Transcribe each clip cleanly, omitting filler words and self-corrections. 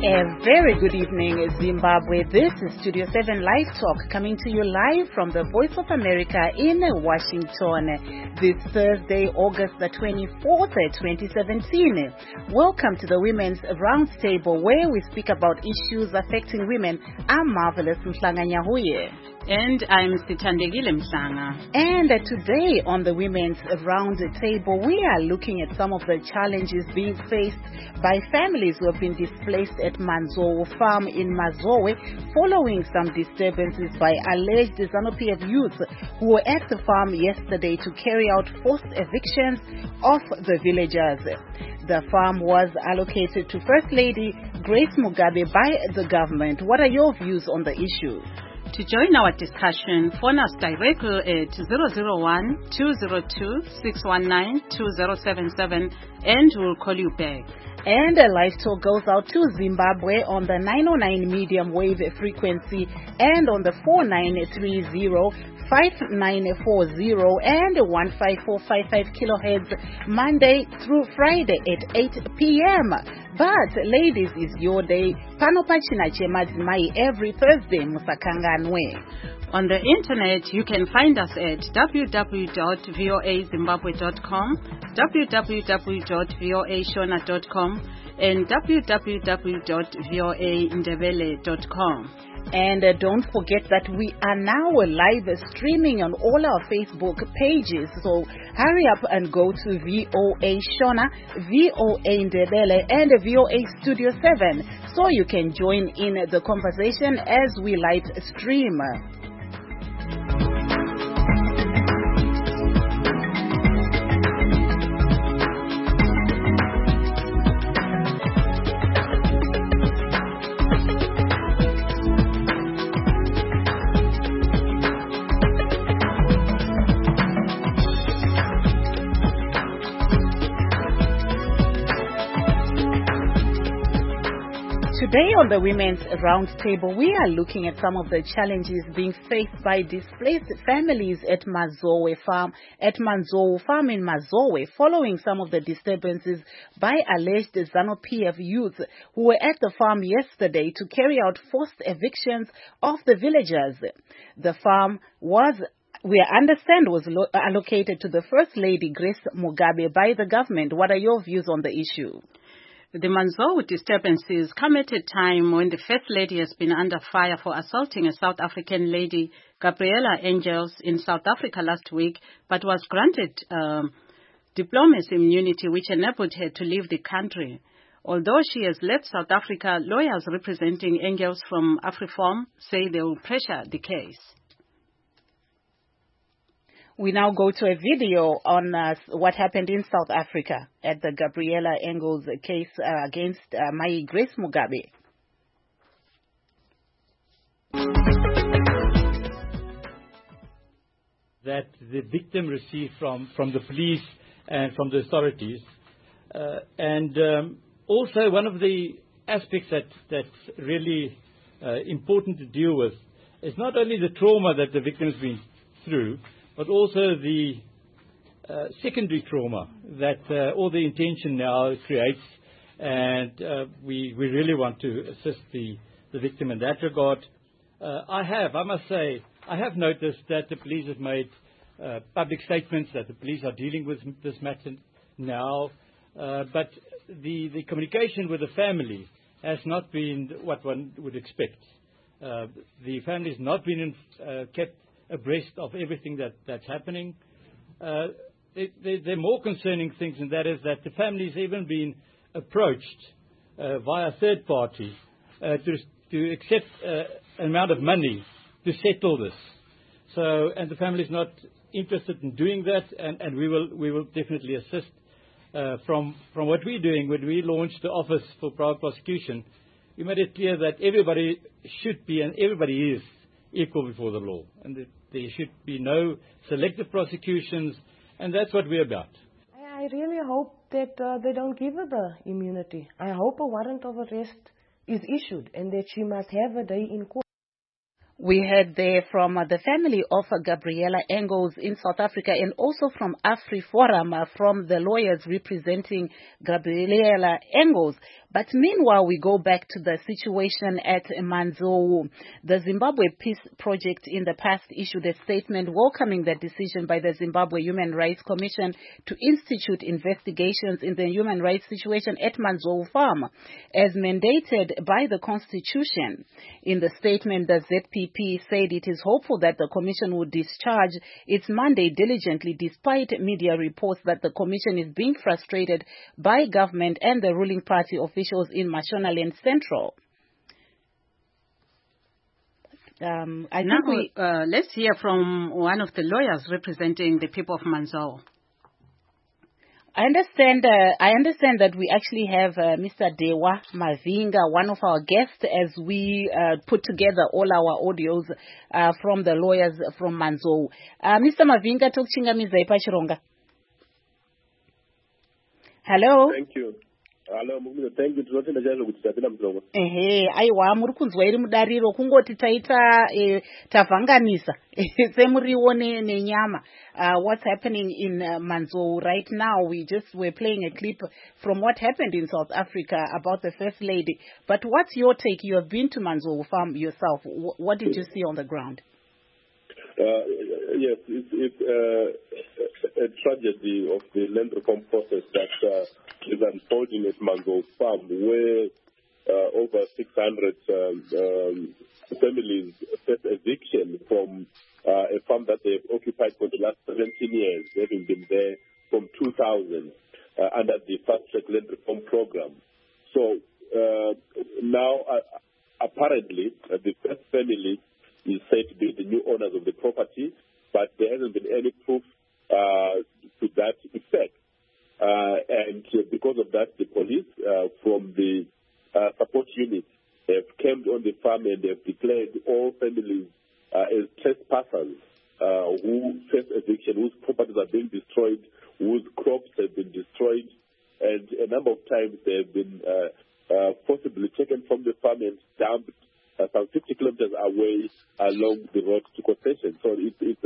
A very good evening, Zimbabwe. This is Studio 7 Live Talk coming to you live from the Voice of America in Washington this Thursday, August the 24th, 2017. Welcome to the Women's Roundtable, where we speak about issues affecting women. I'm Marvelous Mhlanga Nyahuye. And I'm Sithandegile Mhlanga. And today on the Women's Roundtable, we are looking at some of the challenges being faced by families who have been displaced at Manzowe Farm in Mazowe following some disturbances by alleged ZANU-PF youth who were at the farm yesterday to carry out forced evictions of the villagers. The farm was allocated to First Lady Grace Mugabe by the government. What are your views on the issue? To join our discussion, phone us directly at 001-202-619-2077 and we'll call you back. And a live talk goes out to Zimbabwe on the 909 medium wave frequency and on the 4930 5940 and 15455 kilohertz Monday through Friday at 8 p.m. But ladies, is your day. Panopachina chemadzimai every Thursday musakanganwe. On the internet, you can find us at www.voazimbabwe.com, www.voashona.com, and www.voaindebele.com. And don't forget that we are now live streaming on all our Facebook pages. So hurry up and go to VOA Shona, VOA Ndebele, and VOA Studio 7 so you can join in the conversation as we live stream. Today on the Women's Roundtable, we are looking at some of the challenges being faced by displaced families at Manzowe Farm in Mazowe following some of the disturbances by alleged ZANU-PF youth who were at the farm yesterday to carry out forced evictions of the villagers. The farm we understand was allocated to the First Lady Grace Mugabe by the government. What are your views on the issue? The Manzowe disturbances come at a time when the First Lady has been under fire for assaulting a South African lady, Gabriella Angels, in South Africa last week, but was granted diplomacy immunity which enabled her to leave the country. Although she has left South Africa, lawyers representing Angels from AfriForum say they will pressure the case. We now go to a video on what happened in South Africa at the Gabriella Angels case against Mai Grace Mugabe. That the victim received from the police and from the authorities. Also one of the aspects that's really important to deal with is not only the trauma that the victim has been through, but also the secondary trauma that all the intention now creates. And we really want to assist the victim in that regard. I must say, I have noticed that the police have made public statements that the police are dealing with this matter now. But the communication with the family has not been what one would expect. The family has not been kept abreast of everything that's happening. There are more concerning things, and that is that the family's even been approached via third party to accept an amount of money to settle this. So, and the family is not interested in doing that, and we will definitely assist. From what we're doing, when we launched the Office for Private Prosecution, we made it clear that everybody should be and everybody is equal before the law, and that there should be no selective prosecutions, and that's what we're about. I really hope that they don't give her the immunity. I hope a warrant of arrest is issued and that she must have a day in court. We heard there from the family of Gabriella Angels in South Africa, and also from AfriForum, from the lawyers representing Gabriella Angels. But meanwhile, we go back to the situation at Manzou. The Zimbabwe Peace Project in the past issued a statement welcoming the decision by the Zimbabwe Human Rights Commission to institute investigations in the human rights situation at Manzou Farm, as mandated by the Constitution. In the statement, the ZPP said it is hopeful that the Commission would discharge its mandate diligently despite media reports that the Commission is being frustrated by government and the ruling party officials in Mashonaland Central. Let's hear from one of the lawyers representing the people of Manzou. I understand that we actually have Mr. Dewa Mavinga, one of our guests, as we put together all our audios from the lawyers from Manzou. Mr. Mavinga, talk chingamiza ipachironga. Hello. Thank you. Hello, thank you. Aiwa muri kunzwa iri mudariro kungoti taita tavhanganisa semuriwo nenyama. What's happening in Manzou right now? We were playing a clip from what happened in South Africa about the First Lady. But what's your take? You have been to Manzou Farm yourself. What did you see on the ground? Yes, it's a tragedy of the land reform process that is unfolding at Manzou Farm, where over 600 families face eviction from a farm that they've occupied for the last 17 years, having been there from 2000 under the fast-track land reform program. So now, apparently, the first family is said to be the new owners of the property, but there hasn't been any proof to that effect. And because of that, the police from the support unit have camped on the farm and have declared all families as trespassers who face eviction, whose properties are being destroyed, whose crops have been destroyed, and a number of times they have been possibly taken from the farm and dumped some 50 kilometers away along the road to concession. So it's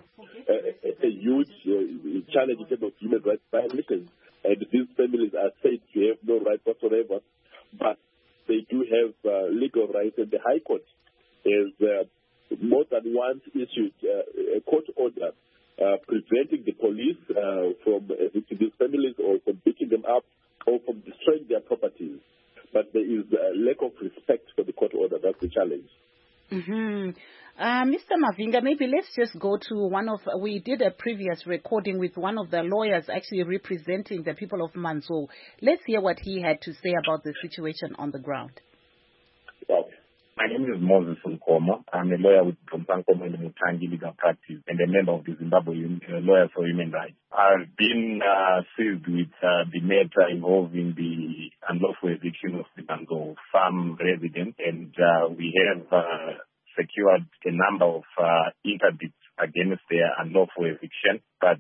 a huge challenge in terms of human rights violations. And these families are said to have no right whatsoever, but they do have legal rights. And the High Court has more than once issued a court order preventing the police from evicting these families or from picking them up or from destroying their properties. But there is a lack of respect for the court order. That's the challenge. Mm-hmm. Mr. Mavinga, maybe let's just go to we did a previous recording with one of the lawyers actually representing the people of Manzou. Let's hear what he had to say about the situation on the ground. Okay. My name is Moses Nkomo. I'm a lawyer with Nkomo and Mutangi Legal Practice and a member of the Zimbabwe Lawyers for Human Rights. I've been seized with the matter involving the unlawful eviction of the Manzou Farm residents, and we have secured a number of interdicts against their unlawful eviction, but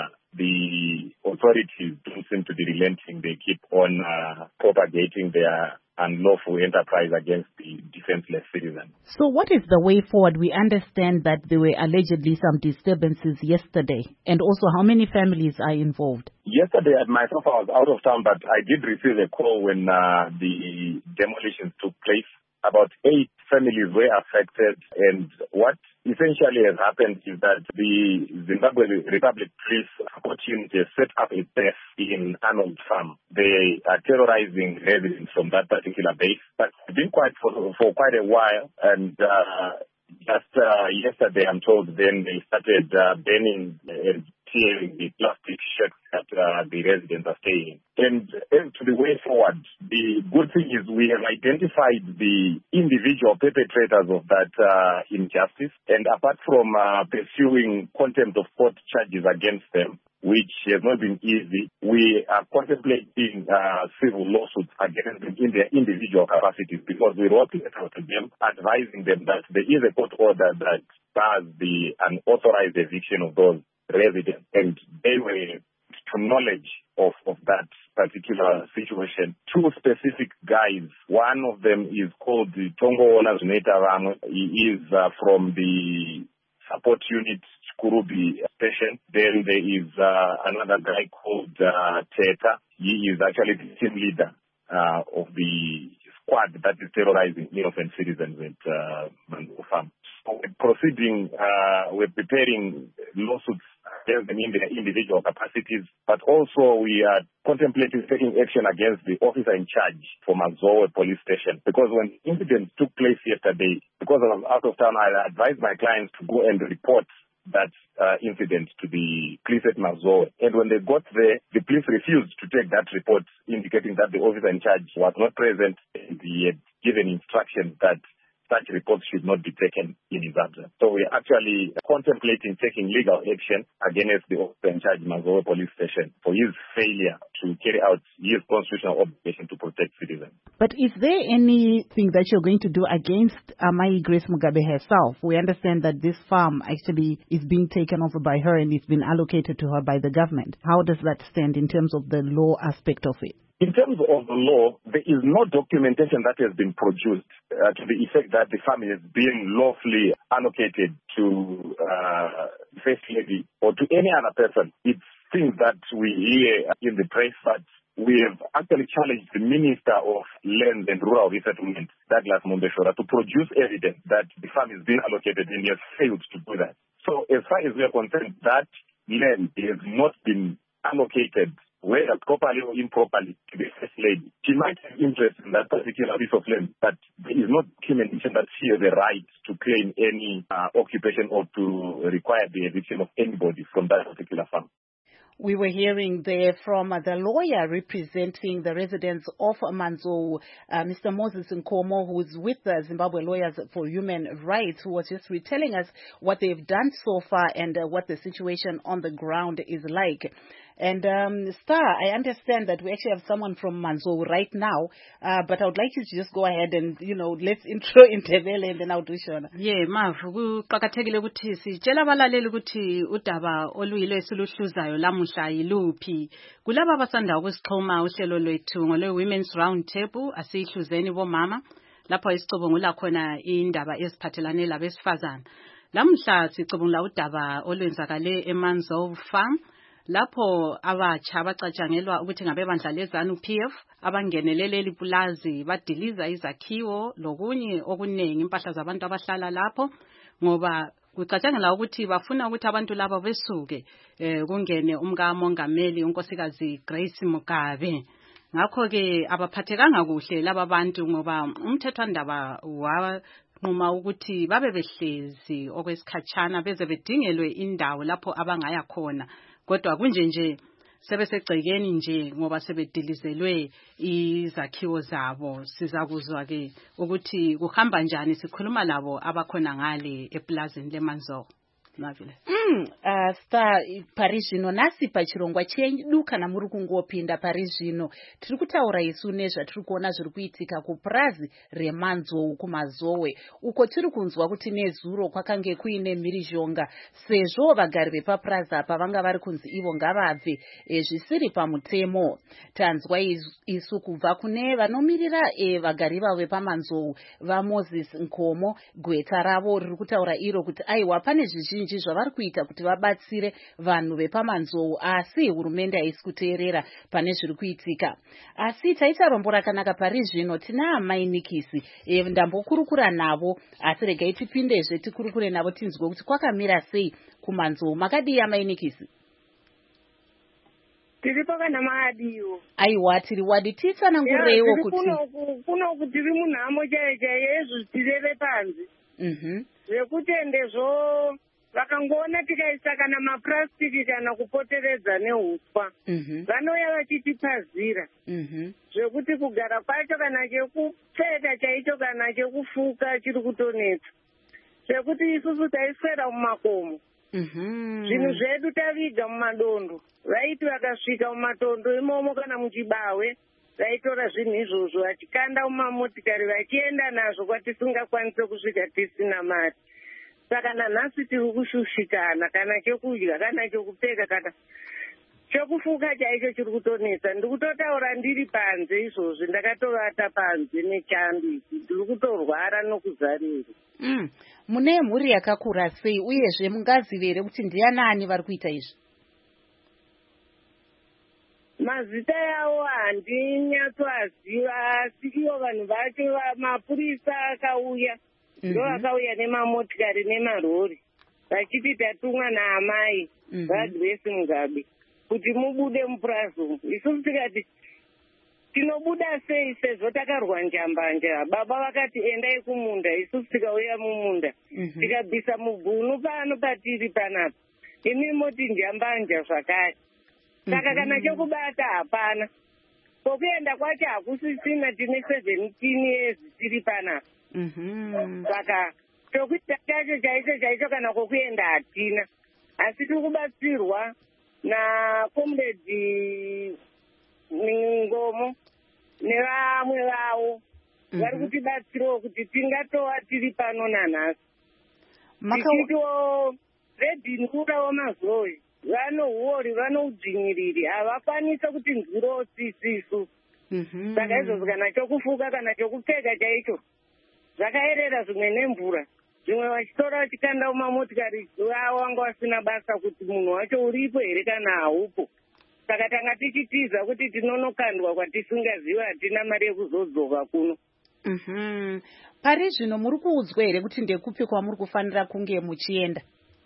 the authorities don't seem to be relenting. They keep on propagating their unlawful enterprise against the defenseless citizens. So what is the way forward? We understand that there were allegedly some disturbances yesterday, and also how many families are involved? Yesterday, myself, I was out of town, but I did receive a call when the demolitions took place. About 8 families were affected, and what essentially has happened is that the Zimbabwe Republic Police Support Unit has set up a base in Arnold Farm. They are terrorizing residents from that particular base, but it's been for quite a while, and just yesterday, I'm told, then they started burning and tearing the plastic sheds that the residents are staying in. And to the way forward, the good thing is we have identified the individual perpetrators of that injustice. And apart from pursuing contempt of court charges against them, which has not been easy, we are contemplating civil lawsuits against them in their individual capacities, because we wrote a letter to them advising them that there is a court order that bars the unauthorized eviction of those residents, and they were to knowledge of that particular situation. 2 specific guys, one of them is called the Tongo Zuneta. He is from the support unit Kurubi station. Then there is another guy called Teta. He is actually the team leader of the squad that is terrorizing innocent citizens at Manzowe Farm. So we're preparing lawsuits against them in their individual capacities, but also we are contemplating taking action against the officer in charge for Manzowe police station. Because when the incident took place yesterday, because I was out of town, I advised my clients to go and report that incident to the police at Manzowe. And when they got there, the police refused to take that report, indicating that the officer in charge was not present, and he had given instructions that such reports should not be taken in his absence. So we're actually contemplating taking legal action against the officer in charge, Manzowe Police Station, for his failure to carry out his constitutional obligation to protect citizens. But is there anything that you're going to do against Amai Grace Mugabe herself? We understand that this farm actually is being taken over by her and it's been allocated to her by the government. How does that stand in terms of the law aspect of it? In terms of the law, there is no documentation that has been produced to the effect that the farm is being lawfully allocated to First Lady or to any other person. It's things that we hear in the press, but we have actually challenged the Minister of Land and Rural Resettlement, Douglas Mombeshora, to produce evidence that the farm is being allocated, and he has failed to do that. So as far as we are concerned, that land has not been allocated, whether properly or improperly, to the First Lady. She might have interest in that particular piece of land, but there is no documentation that she has the right to claim any occupation or to require the eviction of anybody from that particular farm. We were hearing there from the lawyer representing the residents of Manzowe, Mr. Moses Nkomo, who is with the Zimbabwe Lawyers for Human Rights, who was just retelling us what they've done so far and what the situation on the ground is like. And Star, I understand that we actually have someone from Manzowe right now, but I would like you to just go ahead and, let's intro Intervele and then I'll do Shona. Yeah, Mavu, kuqakathekile ukuthi sitshela abalaleli ukuthi udaba oluyilo esiluhluzayo lamuhla yiluphi. Kulaba abasanda ukusixhoma uhlelo lwethu ngole Women's Round Table asihluzeni bomama lapho isicubungula khona indaba eziphathelane labesifazana. Lamuhla sicubungula udaba olwenzakale eManzowe Farm. Lapho abatsha abacatshangelwa ukuthi ngabebandla lezanu PF abangenelele ipulazi badiliza izakhiwo lokunye okunengi impahla zabantu abahlala lapho ngoba kucatshangela ukuthi bafuna ukuthi abantu laba besuke kungene umkamongameli unkosikazi Grace Mugabe. Ngakho ke abaphathekanga kuhle laba bantu ngoba umthethwandaba wanquma ukuthi babe behlezi okwesikhatshana beze bedingelwe indawo lapho abangaya khona. Kodwa kunje sebesegcekeni nje ngoba sebedilizelwe izakhiwo zabo. Sizakuzwa ke ukuthi kuhamba njani sikhuluma labo abakhona ngale eplazini leManzowe. Star parizvino nasi pachirongwa chedu kana muri kungopinda parizvino tiri kutaura isu nezvatiri kuona zviri kuitika kupurazi reManzowe kuMazowe uko tiri kunzwa kuti nezuro kwakange kuine mhirizhonga sezvo vagari vepapurazi apa vanga vari kunzi ivo ngavabve zvisiri pamutemo. Tanzwa isu kubva kune vanomirira vagari vavo vepaManzowe vaMoses Nkomo. Gweta ravo riri kutaura iro kuti aiwa pane zvizhinji zvavari kuita kuti vabatsire vanhu vepaManzowe asi hurumende haisi kuteerera pane zviri kuitika. Asi taita rombo rakanaka pari zvino tina Amai Nikisi ndambokurukura navo asi regai tipindezve tikurukure navo tinzwe kuti kwakamira sei kuManzowe. Makadii Amai Nikisi? Tiripo kana maadiwo. Aiwa tiri wadi titsanangureiwo kuti kuno tiri munhamo chaiye zvitireve panzi. Zvekutendezvo vakangoona tikaisa kana mapurasitiki kana kupoteredza neuswa vanouya vachitipazira zvekuti kugara kwacho kana chekupfeka chaicho kana chekufuka chiri kutonetsa zvekuti isusu taiswera mumakomo zvinhu zvedu taviga mumadondo vaiti vakasvika mumatondo imomo kana muchibawe vaitora zvinhu izvozvo vachikanda mumamotikari vachienda nazvo kwatisingakwanise kusvika tisina mari. Saka nanhasi tiri kushushikana kana chekudya kana chekupfeka kana chekufuka chaicho chiri kutonetsa. Ndiri kutotaura ndiri panze izvozvi ndakatovata panze nechambi ndiri kutorwara nokuzarira. Mune mhuri yakakura sei uyezve mungazive here kuti ndianani vari kuita izvi? mazita yawo handinyatsoaziva asi ivo vanhu vacho mapurisa akauya ndo vakauya nemamotikari nemarori vachiti tatumwa naamai vagrace Mugabe kuti mubude mupurazomu. Isusu tikati tinobuda sei sezvo takarwa njambanja. Baba vakati endai kumunda, isusu tikauya mumunda tikabvisa mubhunu pano patiri panapa, imi moti njambanja zvakare. Saka kana chokubata hapana, kokuenda kwacho hakusisina. Tine 17 years tiri panapa. Saka chokuita chacho chaicho kana kokuenda hatina, asi tiri kubatsirwa nakomredi Ngomo nevamwe vavo vari kutibatsirawo kuti tingatova tiri pano nanhasi. Tichito redhinurawo Mazoe vanohuori vanoudzvinyiriri havakwanisa kuti nzwiro sisisu. Saka izvozvo kana chokufuka kana chokupfeka chaicho zvakaerera zvimwe nemvura, zvimwe vachitora vachikanda mumamotikari vavo vanga vasina basa kuti munhu wacho uripo here kana haupo. Saka tanga tichitiza kuti tinonokandwa kwatisingaziva, hatina mari yekuzodzoka kuno. Pari zvino muri kuudzwa here kuti ndekupi kwamuri kufanira kunge muchienda?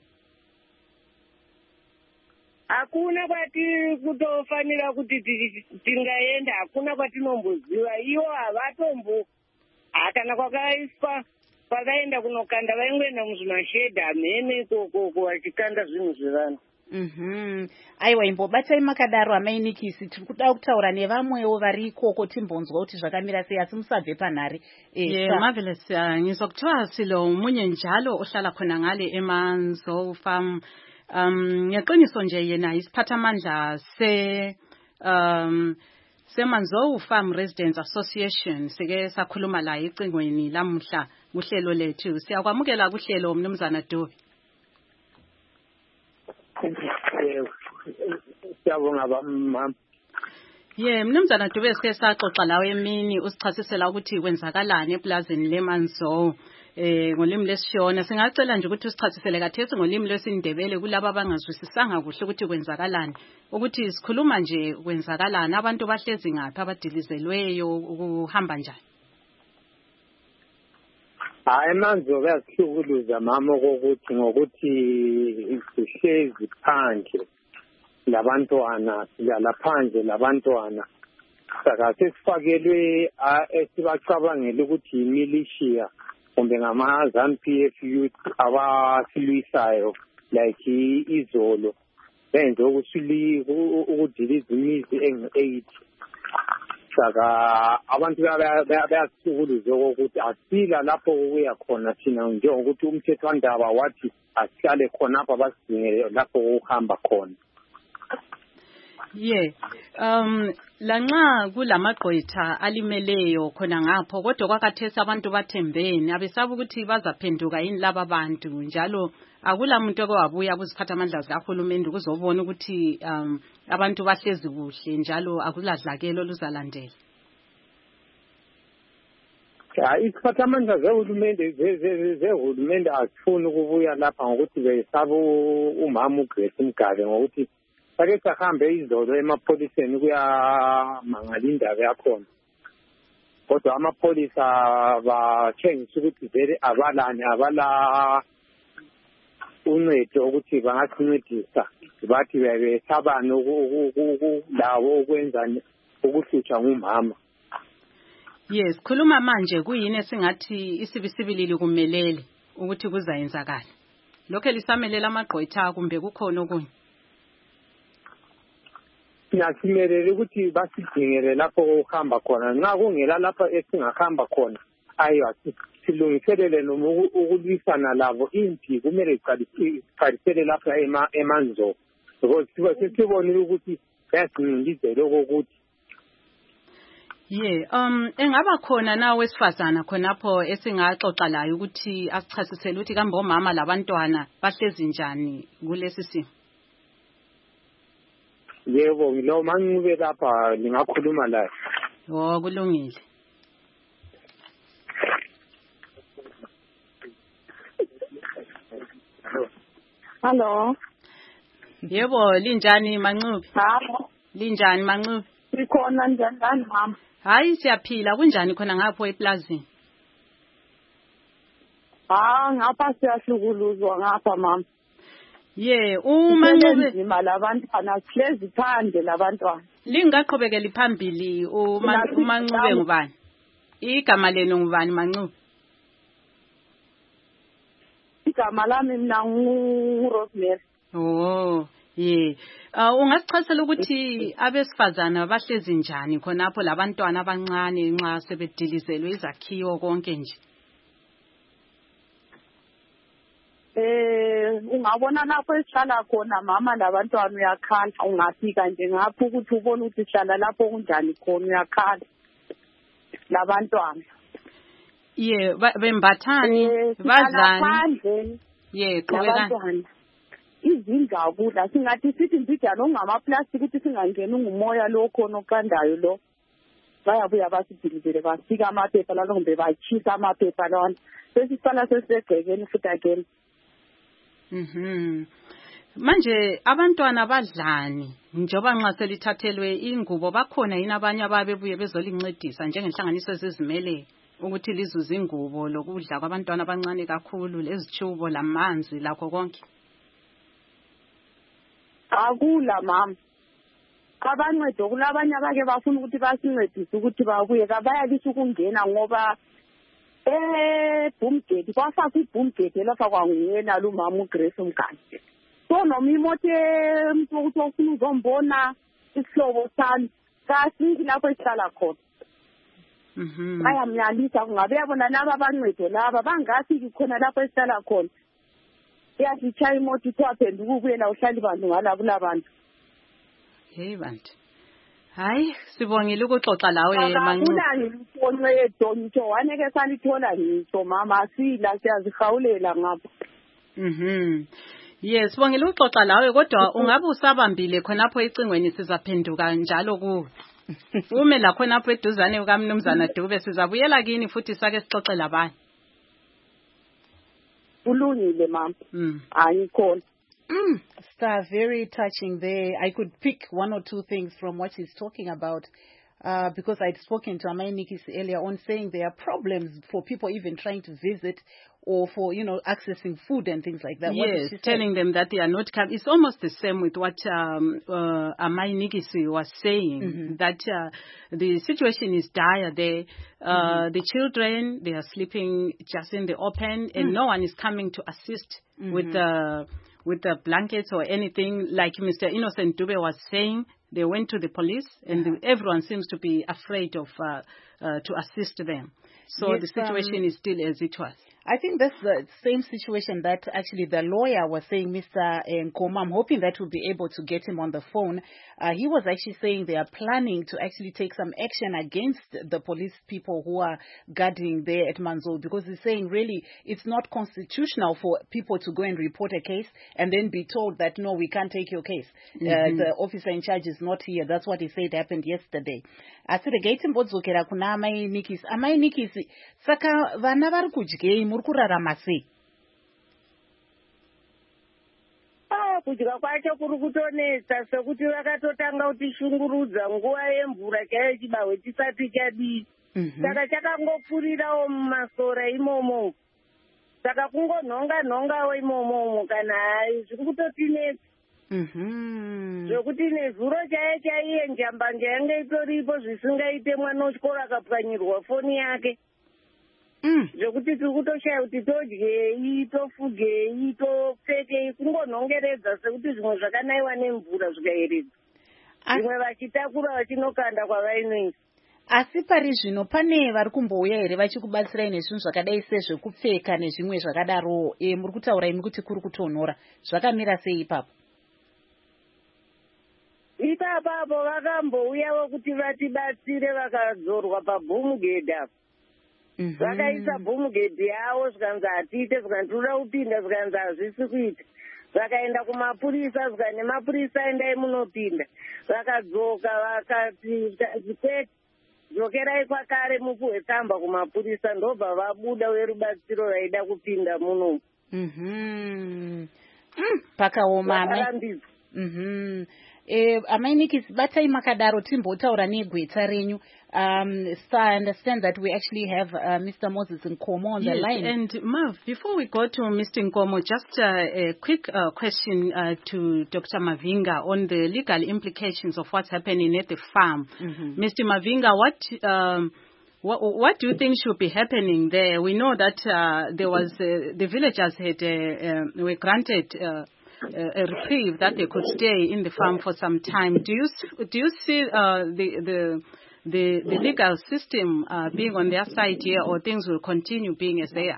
Hakuna kwati kutofanira kuti tingaenda, hakuna kwatinomboziva. Ivo havatombo kana kwakaiswa kwakaenda kunokanda vaingoenda muzvimashedha hamene ikoko vachikanda zvinhu zvevanhu. Aiwa, imbobatai makadaro amainikisi, tiri kuda kutaura nevamwewo vari ikoko timbonzwa kuti zvakamira sei, asi musabve panhare. Marvelous, ngizwa kuthiwa silo munye njalo ohlala khona ngale eManzo Farm. Ngeqiniso nje yena isiphathamandla seManzo Farm Residents Association sike sakhuluma la ecingweni lamhla kuhlelo lethu. Siyakwamukela kuhlelo Mnumzana Dube. Siyabonga bamama. Mnumzana Dube, sike saxoxa lawe emini usichasisela ukuthi kwenzakalani eplazini leManzo ngolimi lesishona. Singacela nje ukuthi usichasisele kathesi ngolimi lwesindebele kulabo abangazwisisanga kuhle ukuthi kwenzakalani, ukuthi sikhuluma nje kwenzakalani, abantu bahlezi ngaphi, abadilizelweyo, ukuhamba njani? Hayi Manzo kuyasihlukuluza mama ngokuthi sihlezi phandle labantwana, laphandle labantwana. Saka sesifakelwe esibacabangela ukuthi yimilishiya kumbe ngama-ZANU-PF youth abasilwisayo like izolo benze ukudiliza imizi engu-8. Saka abantu bayasihlukuluza ukuthi asila lapho kuya khona thina, njengokuthi umthethwandaba wathi asihlale khona apha basidingele lapho ukuhamba khona. Lanxa kulamagqwetha alimeleyo khona ngapho, kodwa kwakathesi abantu bathembeni, abesaba ukuthi bazaphenduka yini laba bantu, njalo akula muntu owabuya kuziphathamandla zikahulumeni ukuzobona ukuthi abantu bahlezi kuhle, njalo akuladlakelo oluzalandela. Isiphathamandla zehulumende asifuni ukubuya lapha ngokuthi besaba umama uGrace Mugabe, ngokuthi sake sahambe izolo emapholiseni kuyamangala indaba yakhona, kodwa amapholisa batshengisa ukuthi vele abala uncedo ukuthi bangasincedisa. Bathi besabane lawo ukwenzani ukuhlutshwa ngumama. Khuluma manje kuyini esingathi isibisibilili kumelele ukuthi kuzayenzakala? Lokho lisamelela amagqwetha kumbe kukhona okunye? Siyasimelele ukuthi basidingele lapho ukuhamba khona. Nxa kungela lapha esingahamba khona, ayiwa silungiselele noma ukulwisana labo. Impi kumele iqalisele lapha eManzo, because sibonile ukuthi bayasincindezela okokuthi. Engaba khona nawe wesifazana khonapho esingaxoxa layo ukuthi asichasisele ukuthi kambe omama labantwana bahlezi njani kulesi simo? Yebo, ngilo manqube lapha lingakhuluma laye. Kulungile. Hello. Yebo, linjani Manqube? Linjani Manxube? Sikhona njani mama? Hayi siyaphila kunjani khona ngapho eplazini? Ngapha siyahlukuluzwa ngapha mama. uManxube nzima labantwana sihlezi phandle labantwana. Lingaqhubekeli phambili uManxube ngubani? Igama lenu ngubani Manxube? Igama lami mina nguRosemary. Ungasichazela ukuthi abesifazana bahlezi njani khonapho labantwana abancane nxa sebedilizelwe izakhiwo konke nje? Ungabona lapho esihlala khona mama labantwana uyakhala, ungafika nje ngapho ukuthi ubone ukuthi sihlala lapho kunjani khona uyakhala labantwana. Bembathani bazani? Qhubekani. Izindlavuza singathi sithi mbijana ongamaplastiki ukuthi singangeni ngumoya lo khona oqandayo lo. Bayabuya basidilizele basika amaphepha lalo kumbe bachisa amaphepha lawana. Sesiqala sesegcekeni futhi again. Manje abantwana badlani njoba nxa selithathelwe ingubo bakhona yini abanye ababebuye bezolincedisa njengenhlanganiso ezizimele ukuthi lizuze ingubo lokudla kwabantwana abancane kakhulu lezitshubo lamanzi lakho konke? Akula mama. Abancedo kulabanye abake bafuna ukuthi basincedise ukuthi babuye kabayalisha ukungena ngoba boomgate kwafaka iboomgate lapha kwanguyena lo mama uGrace Mgani. So noma imoto umuntu ukuthi ufuna uzombona isihlobo sami kasiki lapho esihlala khona. Bayamnyalisa kungabe yabona laba abancedo laba bangafiki khona lapho esihlala khona. Iyasichaya imoto ithwaphenduka ukuyela uhlala abantu ngalabo labantu. Hey bantu. Hayi sibongile ukuxoxa lawe Manxube. Akula ngifone yedonto waneke sanithola ngitsho mama sila siyazihawulela ngapha. Yes sibongile ukuxoxa lawe kodwa ungabe usabambile khonapho ecingweni sizaphenduka njalo ku. Ume la khonapho eduzane ukaMnumzana Dube sizabuyela kini futhi sake sixoxe labanye. Ulungile mama. Ayikhona. Star, very touching there. I could pick one or two things from what she's talking about because I'd spoken to Amai Nikis earlier on saying there are problems for people even trying to visit or for, accessing food and things like that. Yes, telling them that they are not coming. It's almost the same with what Amai Nikis was saying, that the situation is dire there. The children, they are sleeping just in the open and no one is coming to assist with the blankets or anything. Like Mr. Innocent Dube was saying, they went to the police and everyone seems to be afraid of to assist them. So the situation is still as it was. I think that's the same situation that actually the lawyer was saying, Mr. Nkoma. I'm hoping that we'll be able to get him on the phone. He was actually saying they are planning to actually take some action against the police people who are guarding there at Manzou, because he's saying really it's not constitutional for people to go and report a case and then be told that, no, we can't take your case. The officer in charge is not here. That's what he said happened yesterday. Asire gate mbodzokera kuna Amai Nikis. Amai Nikis, saka vana vari kudyei muri kurarama sei? Kudya kwacho kuri kutonesa sekuti vakatotanga kutishungurudza nguva yemvura chaiyo chibahwe chisati chadii. Saka chakangopfurirawo mumasora imomo. Saka kungonhonga-nhongawo imomo kana hai zviri kutotinesa. Zvokuti nezuro chaiye njambanja yange itoripo zvisingaite mwana wechikoro akapwanyirwa foni yake. Zvokuti tiri kutoshaya kuti todyei, tofugei, topfekei, kungonhongeredza sekuti zvimwe zvakanaiwa nemvura zvikaeredza. Zvimwe vachitakura vachinokanda kwavainoisa. Asi pari zvino pane vari kumbouya here vachikubatsirai nezvinhu zvakadai sezvekupfeka nezvimwe zvakadaro, muri kutaura imi kuti kuri kutonhora, zvakamira sei ipapo? Ipapapo vakambouyawo kuti vatibatsire vakadzorwa pabhomugedhi apo. Vakaisa bhomugedhi yavo zvikanzi hatiite, zvikanzi toda kupinda, zvikanzi hazvisi kuita. Vakaenda kumapurisa, zvikanzi nemapurisa endai munopinda. Vakadzoka vakati kwete, dzokerai kwakare mupuhwe tsamba kumapurisa, ndobva vabuda werubatsiro vaida kupinda muno. Pakaoma. Amainikis batai makadaro timbotaura negweta renyu. So I understand that we actually have Mr. Moses Nkomo on the line. And Mav, before we go to Mr. Nkomo, just a quick question to Dr. Mavinga on the legal implications of what's happening at the farm. Mr. Mavinga, what do you think should be happening there? We know that there was the villagers were granted a reprieve that they could stay in the farm for some time. Do you see the legal system being on their side here, or things will continue being as they are?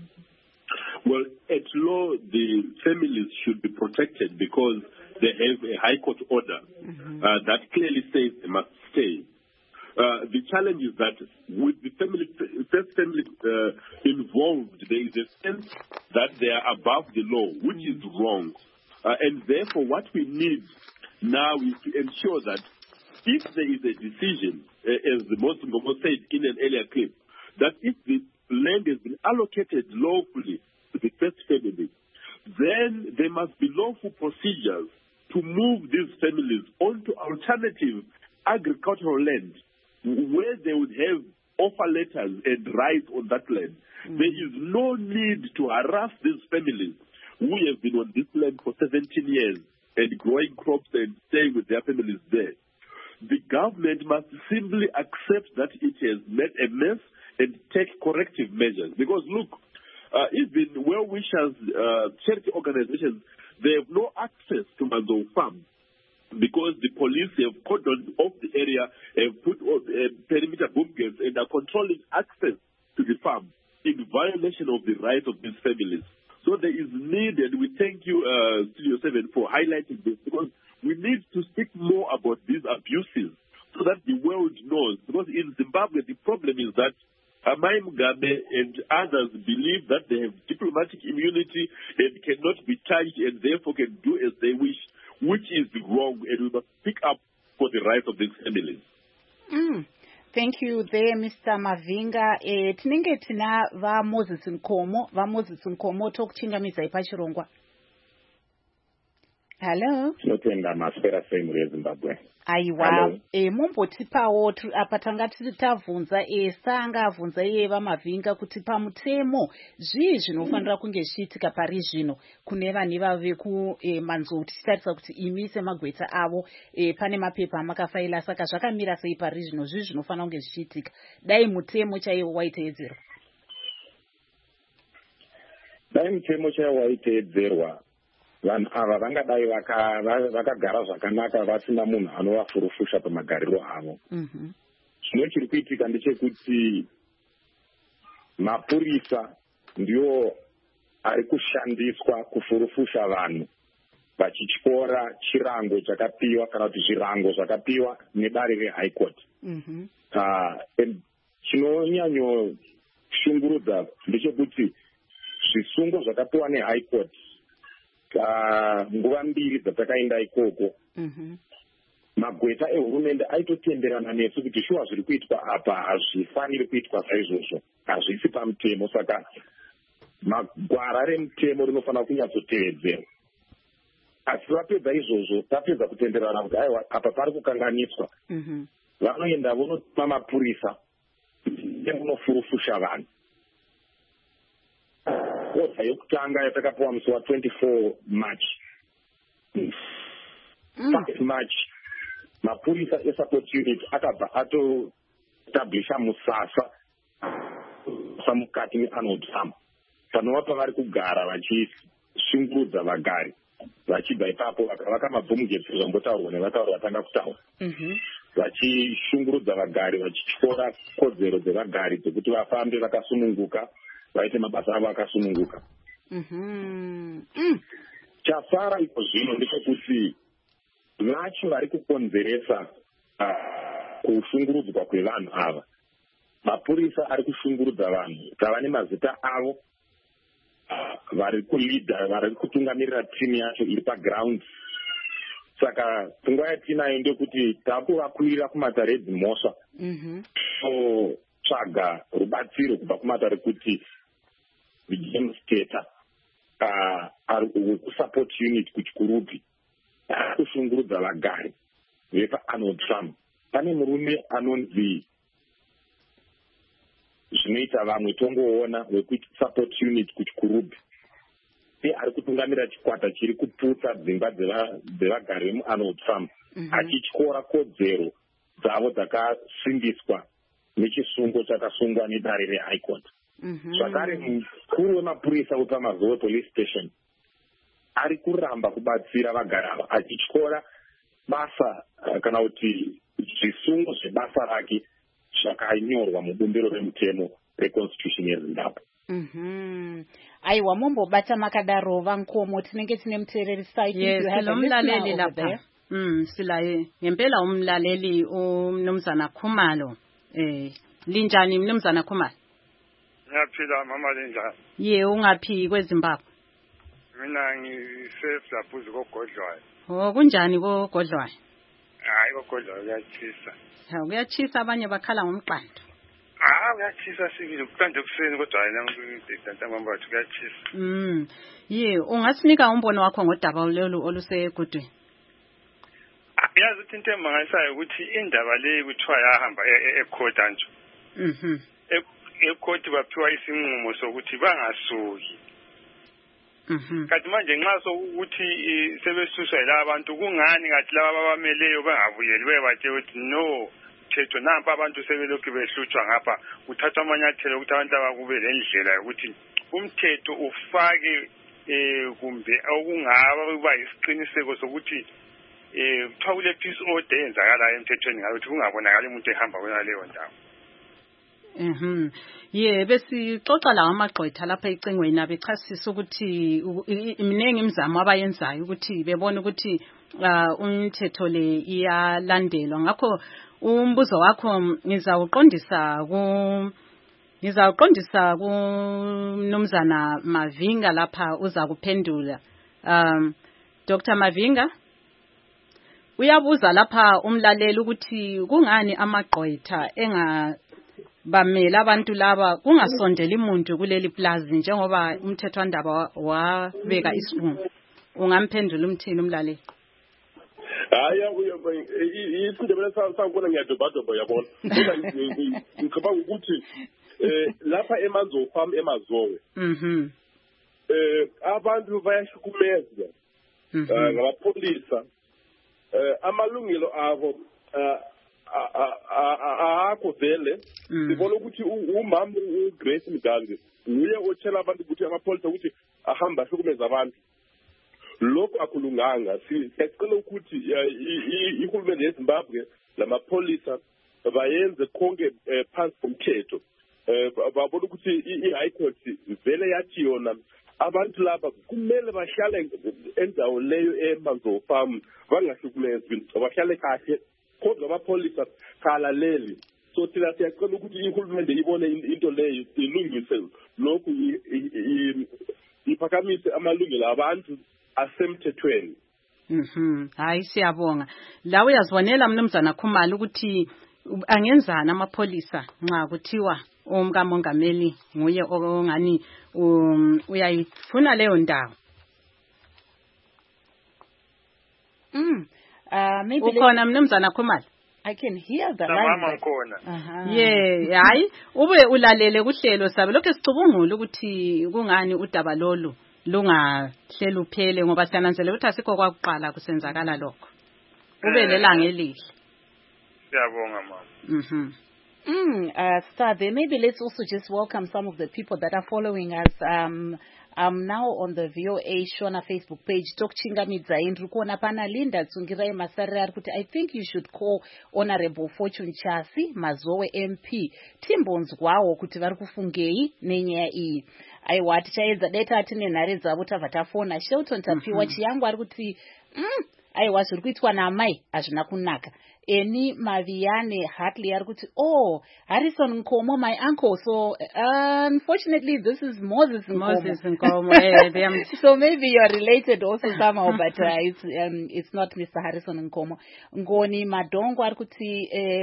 Well, at law, the families should be protected because they have a high court order that clearly says they must stay. The challenge is that with the first family involved, there is a sense that they are above the law, which is wrong. And therefore, what we need now is to ensure that if there is a decision, as the Muslim said in an earlier clip, that if the land has been allocated lawfully to the first family, then there must be lawful procedures to move these families onto alternative agricultural land where they would have offer letters and rights on that land. There is no need to harass these families who have been on this land for 17 years and growing crops and staying with their families there. The government must simply accept that it has made a mess and take corrective measures. Because look, even well-wishers, charity organizations, they have no access to Manzou Farm because the police have cordoned off the area, have put perimeter boom gates and are controlling access to the farm in violation of the rights of these families. So there is need, and we thank you, Studio 7, for highlighting this, because we need to speak more about these abuses so that the world knows. Because in Zimbabwe, the problem is that Amai Mugabe and others believe that they have diplomatic immunity and cannot be charged and therefore can do as they wish, which is wrong, and we must speak up for the rights of these families. Thank you there, Mr. Mavinga. Tinenge tina va Moses Nkomo tokuchingamiza ipachirongwa. Hello. Tinotenda maswera semuri yeZimbabwe. Aiwa, mombotipawo apa tanga tabvunza sanga abvunza Mavinga kuti pamutemo zvii zvinofanira kunge zvichiitika pari zvino kune vane vave kuManzou tichitarisa kuti imi semagweta avo pane mapepa amakafaila, saka zvakamira sei pari zvino, zvii zvinofanira kunge zvichiitika dai mutemo chaiwo waiteedzerwa? Dai mutemo chaiwo waiteedzerwa, vanhu ava vangadai vakagara zvakanaka vasina munhu anovafurufusha pamagariro avo. Zvino chiri kuitika ndechekuti mapurisa ndiwo ari kushandiswa kufurufusha vanhu vachityora chirango chakapiwa kana kuti zvirango zvakapiwa nedare reHigh Court. Chinonyanyoshungurudza ndechekuti zvisungo zvakapiwa neHigh Court nguva mbiri dzatakaenda ikoko, magweta ehurumende aitotenderana nesu kuti shuwa zviri kuitwa apa hazvifaniri kuitwa saizvozvo, hazvisi pamutemo, saka magwara remutemo rinofanira kunyatsotevedzerwa. Asi vapedza izvozvo, tapedza kutenderana kuti aiwa apa pari kukanganiswa, vanoenda vonotuma mapurisa emunofurufusha vanhu. Oda yokutanga yatakapiwa musi wa24 March. 5 March, mapurisa eSupport Unit akabva atoestablisha musasa samukati meArnold Farm panova pavari kugara vachishungurudza vagari. Vachibva ipapo vakavaka mabhomugetsi zvambotaurwa nevatauri vatanga kutaura, vachishungurudza vagari, vachityora kodzero dzevagari dzekuti vafambe vakasununguka, vaite mabasa avo akasununguka. Chafara iko zvino ndechekuti vacho vari kukonzeresa kushungurudzwa kwevanhu ava. Mapurisa ari kushungurudza vanhu tava nemazita avo, vari kulidha, vari kutungamirira timu yacho iri paground. Saka pfungwa yatinayo ndekuti takuvakwirira kumataredzi mhosva tsvaga rubatsiro kubva kumatare kuti James Teta wekuSupport Unit kuchikurupi kushungurudza vagari vepaArnold Trump. Pane murume anonzi zvinoita vamwe tongoona wekuti support unit kuchikurubhi ari kutungamira chikwata chiri kuputsa dzimba dzevagari vemuArnold Trump achityora kodzero dzavo dzakasimbiswa nechisungo chakasungwa nedare reHigh Court. Zvakare mukuru wemapurisa wepamazowe police station ari kuramba kubatsira vagari ava achityora basa kana kuti zvisungo zvebasa rake zvakanyorwa mubumbiro remutemo reconstitution yeZimbabwe. Aiwa mumbobata makadaro vankomo tinenge tine muteereri site. Yes, umlaleli lapha. Silaye ngempela umlaleli uMnumzana Khumalo. Linjani Mnumzana Khumalo? Ngiyaphila mama linjani? Ye ungaphi kweZimbabwe? Mina ngisesaphuzu kogodlwayo. Oh kunjani kogodlwayo? Hayi kogodlwayo kuyachisa. Ha kuyachisa abanye bakhala ngomqando. Kuyachisa sikile kuqanda kuseni kodwa yena ngitantamba bathi kuyachisa. Ye ungasinika umbono wakho ngodaba lolu olusegudweni? Yazi ukuthi into emangayisayo ukuthi indaba le kuthiwa yahamba ecourt anjo. Ecourt baphiwa isinqumo sokuthi bangasuki. Kanti manje nxa sokuthi sebesuswa yilabo abantu kungani kathi laba abameleyo bangabuyeli bebathe ukuthi no thetho nampa abantu sebelokhu behlutshwa ngapha uthatha amanyathelo ukuthi abantu abakube lendlela yokuthi umthetho ufake kumbe okungaba kuba isiqiniseko sokuthi kuthiwa kule peace order eyenzakalayo emthethweni ngayo ukuthi kungabonakali umuntu ehamba kwena leyo ndawo. Ye besixoxa lawo amagqwetha lapha ecingweni abechasisa ukuthi iminingi imizamo abayenzayo ukuthi bebone ukuthi umthetho le iyalandelwa. Ngakho umbuzo wakho ngizawuqondisa kuMnumzana Mavinga lapha uza kuphendula. Dr. Mavinga uyabuza lapha umlaleli ukuthi kungani amagqwetha bamela abantu laba kungasondeli umuntu kuleli plaza njengoba umthethwandaba wabeka isifungo. Ungamphendula umthini umlaleli? Haya iqindebele sakubona ngiyadobhadoba yabona. Ngicabanga ukuthi lapha eManzo Farm eMazowe abantu bayashukumezwa ngabapolisa amalungelo abo akho vele sibona ukuthi umama uGrace Mgangi uye otshela abantu ukuthi amapolisa ukuthi ahamba ahlukumeza abantu. Lokho akulunganga. Siyacela ukuthi ihulumende yeZimbabwe lamapolisa bayenze konke phansi komthetho. Babona ukuthi iHigh Court vele yathi yona abantu laba kumele bahlale endawo leyo eManzo Farm bangahlukumezwi bahlale kahle kodwa abapolisa kalaleli. So thina siyacela ukuthi ihulumende ibone into leyo ilungise lokhu iphakamise amalungelo abantu asemthethweni. Hayi siyabonga. La uyazibonela Mnumzana Khumalo ukuthi angenzana amapolisa nxa kuthiwa umkamongameli nguye ongani uyayifuna leyo ndawo. Maybe ukhona Mnumzana Khumalo? I can hear the line. Yeah, hayi ube ulalele kuhlelo sabe lokho sicubungula ukuthi kungani udaba lolu lungahleli uphele ngoba siyananzela ukuthi asikho kwakuqala kusenzakala lokho. Ube lelanga elihle. Siyabonga mama. Stade, maybe let's also just welcome some of the people that are following us. I'm now on the VOA Shona Facebook page. Talk Chingamidza Indrukona Pana Linda Tsungirai Masari kuti I think you should call Honorable Fortune Chasi Mazowe MP. Timbons gwao kuti vari kufungei nenyaya iyi. Aiwa tichaedza data atine nhare dzavo tavatafona. Shelton Tapiwa chiyangu ari kuti aiwa zviri kuitwa namai hazvina kunaka. Eni Maviane Hartley ari kuti Harrison Nkomo, my uncle. So unfortunately this is Moses Nkomo. So maybe you are related also somehow, but it's not Mr. Harrison Nkomo. Ngoni Madongo ari kuti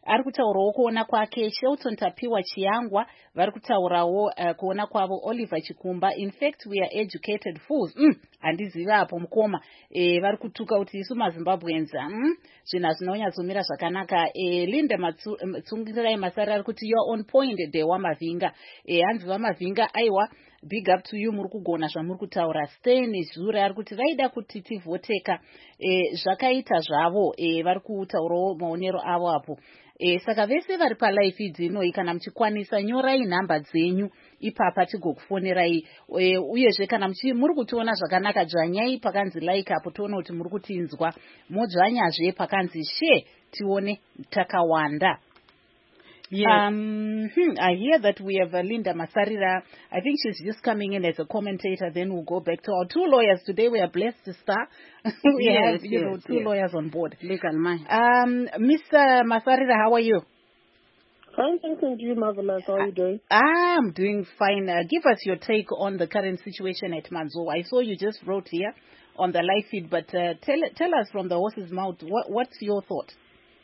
ari kutaurawo kuona kwake Shelton Tapiwa Chiangwa, vari kutaurawo kuona kwavo Oliver Chikumba. In fact, we are educated fools. Handiziva apo mukoma. Vari kutuka kuti isu maZimbabweans zvinhu hazvinonyadzomira zvakanaka. Linda Matsungirai Masari ari kuti you are on point Dewa Mavinga. Hanzi vaMavinga aiwa, big up to you, muri kugona zvamuri kutaura. Steny Zura ari kuti vaida kuti tivhoteka zvakaita zvavo. Vari kutaurawo maonero avo apo. Saka vese vari palive feed ino kana muchikwanisa nyorai nhamba dzenyu ipapa tigokufonerai. Uyezve kana muri kutiona zvakanaka dzvanyai pakanzi like apo tione kuti muri kutinzwa. Modzvanyazve pakanzi share tione takawanda. Yes. I hear that we have Linda Masarira. I think she's just coming in as a commentator. Then we'll go back to our two lawyers today. We are blessed to start. We have, two lawyers on board. Legal mind. Mr. Masarira, how are you? Fine, thank you, Marvelous. How are you doing? I'm doing fine. Give us your take on the current situation at Manzowa. I saw you just wrote here on the live feed, but tell us from the horse's mouth, what's your thought?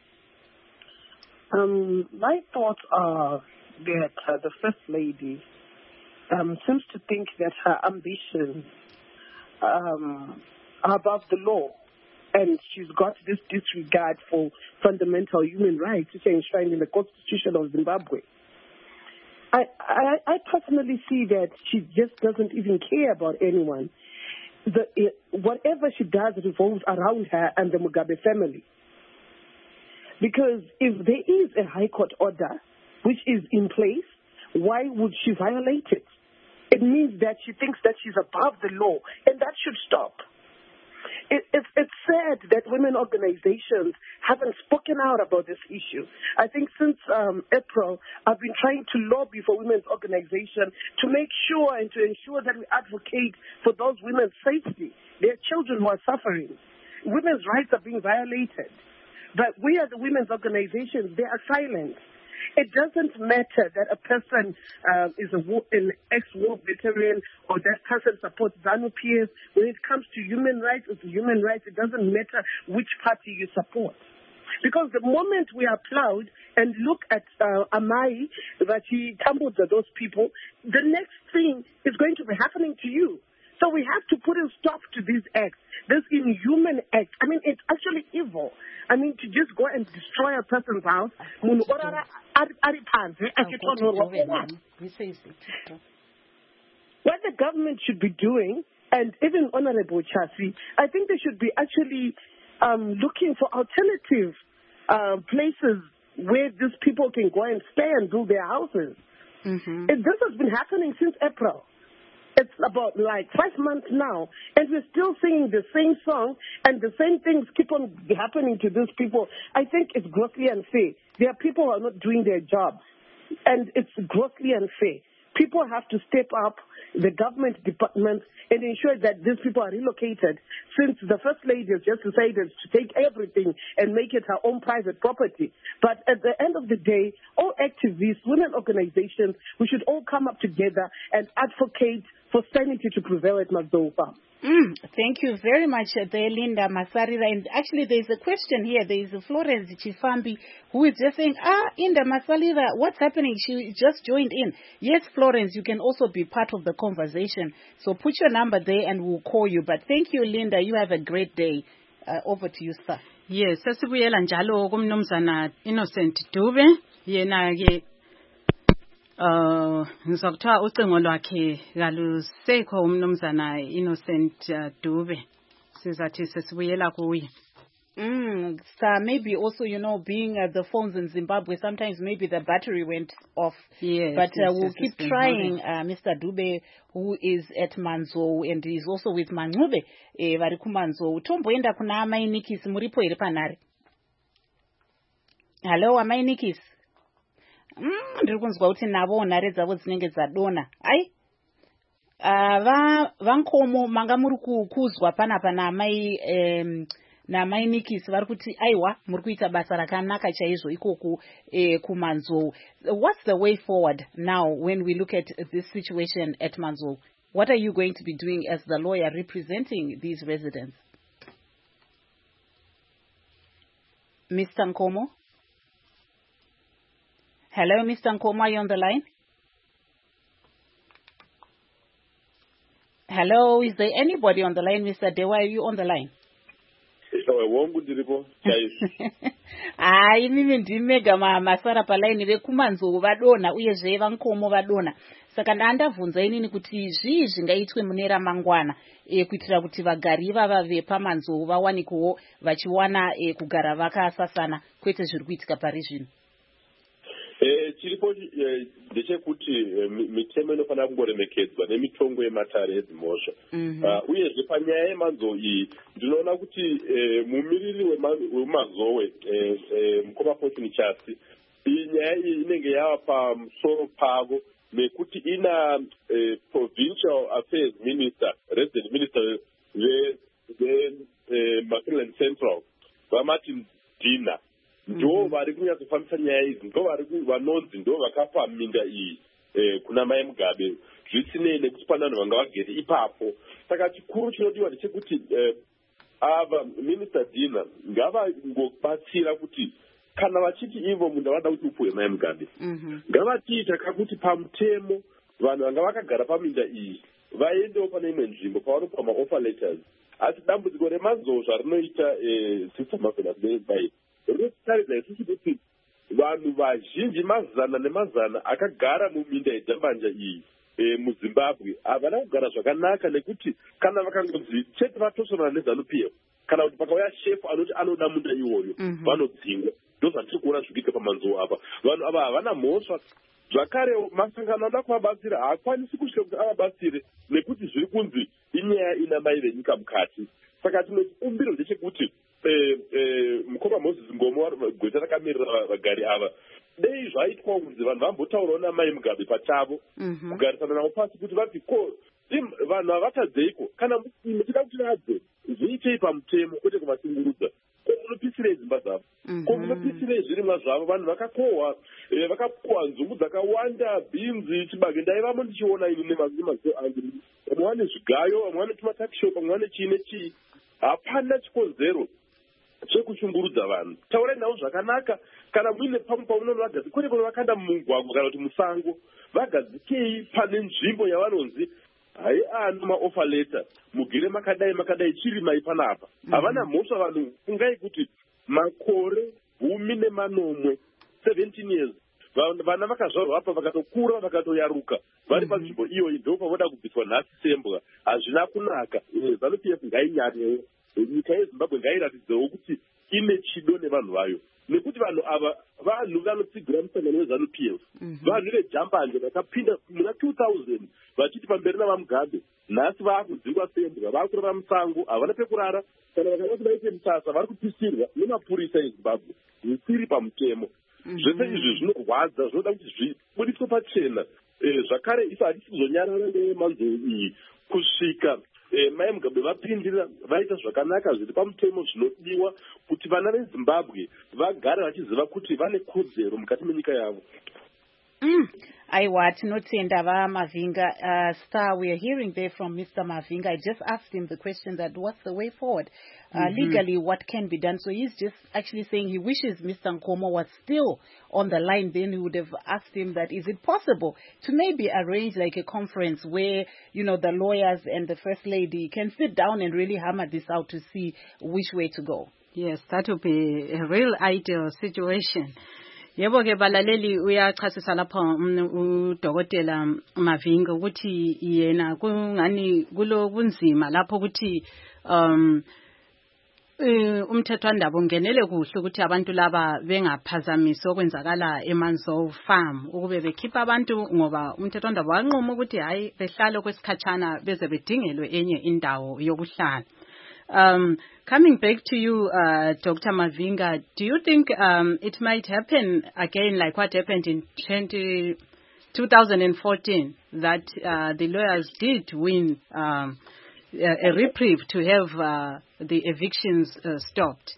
My thoughts are that the First Lady seems to think that her ambitions are above the law, and she's got this disregard for fundamental human rights, which are enshrined in the Constitution of Zimbabwe. I personally see that she just doesn't even care about anyone. Whatever she does revolves around her and the Mugabe family. Because if there is a High Court order which is in place, why would she violate it? It means that she thinks that she's above the law, and that should stop. It's sad that women organizations haven't spoken out about this issue. I think since April, I've been trying to lobby for women's organizations to make sure and to ensure that we advocate for those women's safety. Their children who are suffering. Women's rights are being violated. But we as the women's organizations, they are silent. It doesn't matter that a person is an ex-war veteran or that person supports ZANU-PF. When it comes to human rights, it's human rights. It doesn't matter which party you support. Because the moment we are plowed and look at Amai, that he tumbled those people, the next thing is going to be happening to you. So we have to put a stop to these acts, this inhuman act. I mean, it's actually evil. I mean, to just go and destroy a person's house. What the government should be doing, and even Honorable Chasi, I think they should be actually looking for alternative places where these people can go and stay and build their houses. This has been happening since April. It's about 5 months now, and we're still singing the same song, and the same things keep on happening to these people. I think it's grossly unfair. There are people who are not doing their jobs, and it's grossly unfair. People have to step up, the government departments, and ensure that these people are relocated, since the First Lady has just decided to take everything and make it her own private property. But at the end of the day, all activists, women organizations, we should all come up together and advocate for sanity to prevail at Mazova. Thank you very much, Linda Masarira. And actually, there's a question here. There is Florence Chifambi who is just saying, Linda Masarira, what's happening? She just joined in. Yes, Florence, you can also be part of the conversation. So put your number there and we'll call you. But thank you, Linda. You have a great day. Over to you, sir. Yes, sesibuyela njalo kumnumzana Innocent Dube. Yena ke ngizokuthiwa ucingo lwakhe kalusekho umnumzana Innocent Dube. Sizathi sesibuyela kuye. So maybe also, being the phones in Zimbabwe, sometimes maybe the battery went off. Yes, but we'll keep trying. Mr. Dube, who is at Manzo, and he's also with Manube, vari kumanzo. Tomboenda kuna Amainikis, muripo iri panari. Hello, Amainikis. Ndiri kunzwa kuti navo nhare dzavo dzinenge dzadona. Ai, vankomo manga muri kuzwa panapa namai Nikisi vari kuti aiwa muri kuita basa rakanaka chaizvo ikoko kuManzo. What's the way forward now when we look at this situation at Manzo? What are you going to be doing as the lawyer representing these residents? Mr. Nkomo? Hello, Mr. Nkomo, are you on the line? Hello, is there anybody on the line? Mr. Dewa, are you on the line? Hayi mimi ndimega masara palaini vekumanzou vadonha uyezve vaNkomo vadonha. Saka ndandabvunza inini kuti zvii zvingaitwe mune ramangwana kuitira kuti vagari ivava vepamanzou vawanikewo vachiwana kugara vakasasana kwete zviri kuitika pari zvino. Chiripo ndechekuti mitemo inofanira kungoremekedzwa nemitongo yematare edzimhosva. Uyezve panyaya yemanzou iyi ndinoona kuti mumiriri wemazowe Mukoma Fortune Chasi iyi nyaya iyi inenge yava pamusoro pavo nekuti ina provincial affairs minister, resident minister veMakerland Central vaMartin Dina ndo vari kunyatsofambisa nyaya idzi, ndo vanonzi ndo vakapa minda iyi kuna Mai Mugabe zvisinei nekuti pane vanhu vanga vagere ipapo. Saka chikuru chinodiwa ndechekuti ava Minister Dina ngavangobatsira kuti kana vachiti ivo munda vada kuti upuwe Mai Mugabe ngavatiita kakuti pamutemo vanhu vanga vakagara paminda iyi vaendewo pane imwe nzvimbo pavanopa maoffer letters. Asi dambudziko remanzou zvarinoita Sister Mafena Bai rinotaridza isusu kuti vanhu vazhinji mazana nemazana akagara muminda yedzambanja iyi muZimbabwe havana kugara zvakanaka, nekuti kana vakangonzi chete vatosonana neZANU-PF kana kuti pakauya shefu anoti anoda munda iwoyo vanodzingwa. Ndo zvatiri kuona zvikiita pamanzou apa. Vanhu ava havana mhosva. Zvakare masangano anoda kuvabatsira haakwanisi kusvika kuti avabatsire nekuti zviri kunzi inyaya ina mai venyika mukati. Saka tinoti umbiro ndechekuti Mukoma Moses Ngomo gweta rakamirira vagari ava dei zvaitwa kunzi vanhu vambotaurawo naMai Mugabe pachavo kugarisana navo pasi kuti vati ko vanhu havatadzeiko, kana muchida kuti vadze zviitei pamutemo kwete kuvasungurudza. Ko munopisirei dzimba dzavo, ko munopisirei zvirimwa zvavo. Vanhu vakakohwa nzungu dzakawanda, bhinzi, chibage. Ndaivamo ndichiona ini nemaziso angu, vamwe vane zvigayo, vamwe vane tumatakishop, vamwe vane chii nechii. Hapana chikonzero chekushungurudza vanhu. Taurai navo zvakanaka. Kana muine pamwe paunoona vagadzike kwete kuno vakanda mumugwagwa kana kuti musango, vagadzikei pane nzvimbo yavanonzi hai ano maoffer letter, mugere makadai chirimai panapa. Havana mhosva vanhu. Fungai kuti makore 18, 17 years vana vakazvarwa apa vakatokura vakatoyaruka vari panzvimbo iyoyi, ndo pavoda kubviswa nhasi sembwa. Hazvina kunaka. ZANU-PF ngainyarewo, nyika yeZimbabwe ngairatidzewo kuti ine chido nevanhu vayo, nekuti vanhu ava vanhu vanotsigira musangano weZANU-PF, vanhu vejambanje vakapinda muna 2000 vachiti pamberi navaMugabe. Nhasi vakudzingwa sembwa, vakurara musango, havana pekurara. Kana vakanga kuti vaite musasa vari kupisirwa nemapurisa eZimbabwe zvisiri pamutemo. Zvese izvi zvinorwadza, zvinoda kuti zvibudiswe pachena. Zvakare isu hatisi kuzonyarara nemanzou iyi kusvika Mai Mugabe vapindira vaita zvakanaka zviri pamutemo zvinodiwa kuti vana veZimbabwe vagare vachiziva kuti vane kodzero mukati menyika yavo. Aiwa, tinotenda vaMavinga. Star, we are hearing there from Mr. Mavinga. I just asked him the question that what's the way forward? Legally, what can be done? So he's just actually saying he wishes Mr. Nkomo was still on the line. Then he would have asked him that, is it possible to maybe arrange like a conference where, you know, the lawyers and the First Lady can sit down and really hammer this out to see which way to go? Yes, that would be a real ideal situation. Yebo ke balaleli uyachasisa lapho uDokotela Mavinga ukuthi yena kungani kulo kunzima lapho ukuthi umthethwandaba ungenele kuhle ukuthi abantu laba bengaphazamisi okwenzakala eManzou Farm, ukube bekhipha abantu ngoba umthethwandaba wanquma ukuthi hayi behlale kwesikhatshana beze bedingelwe enye indawo yokuhlala. Coming back to you, Dr. Mavinga, do you think it might happen again like what happened in 2014, that the lawyers did win a reprieve to have the evictions stopped?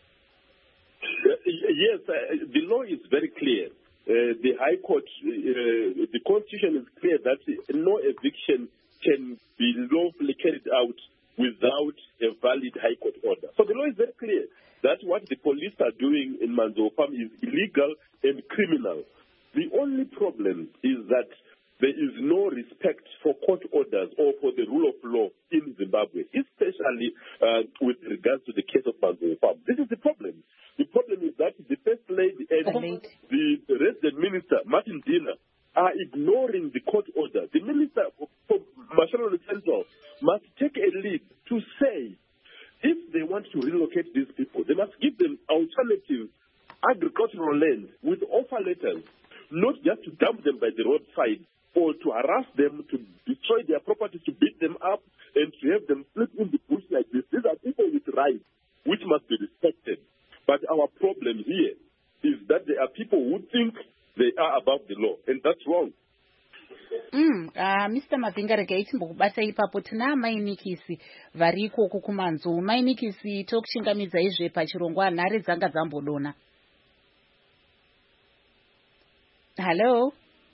Yes, the law is very clear. The High Court, the Constitution is clear that no eviction can be lawfully carried out without a valid High Court order. So the law is very clear that what the police are doing in Manzou Farm is illegal and criminal. The only problem is that there is no respect for court orders or for the rule of law in Zimbabwe, especially with regards to the case of Manzowe Farm. This is the problem. The problem is that the First Lady and the resident minister, Martin Dina, are ignoring the court order. The minister for Mashalolo Central must take a lead to say, if they want to relocate these people, they must give them alternative agricultural land with offer letters, not just to dump them by the roadside or to harass them, to destroy their property, to beat them up, and to have them sleep in the bush like this. These are people with rights, which must be respected. But our problem here is that there are people who think they are above the law, and that's wrong. Mr. Mavinga, regai timbokubata ipapo tina mainikisi variko kukumanzo. Mainikisi tokushingamidza izve pachirongwa nhare dzanga dzambodona. Hello?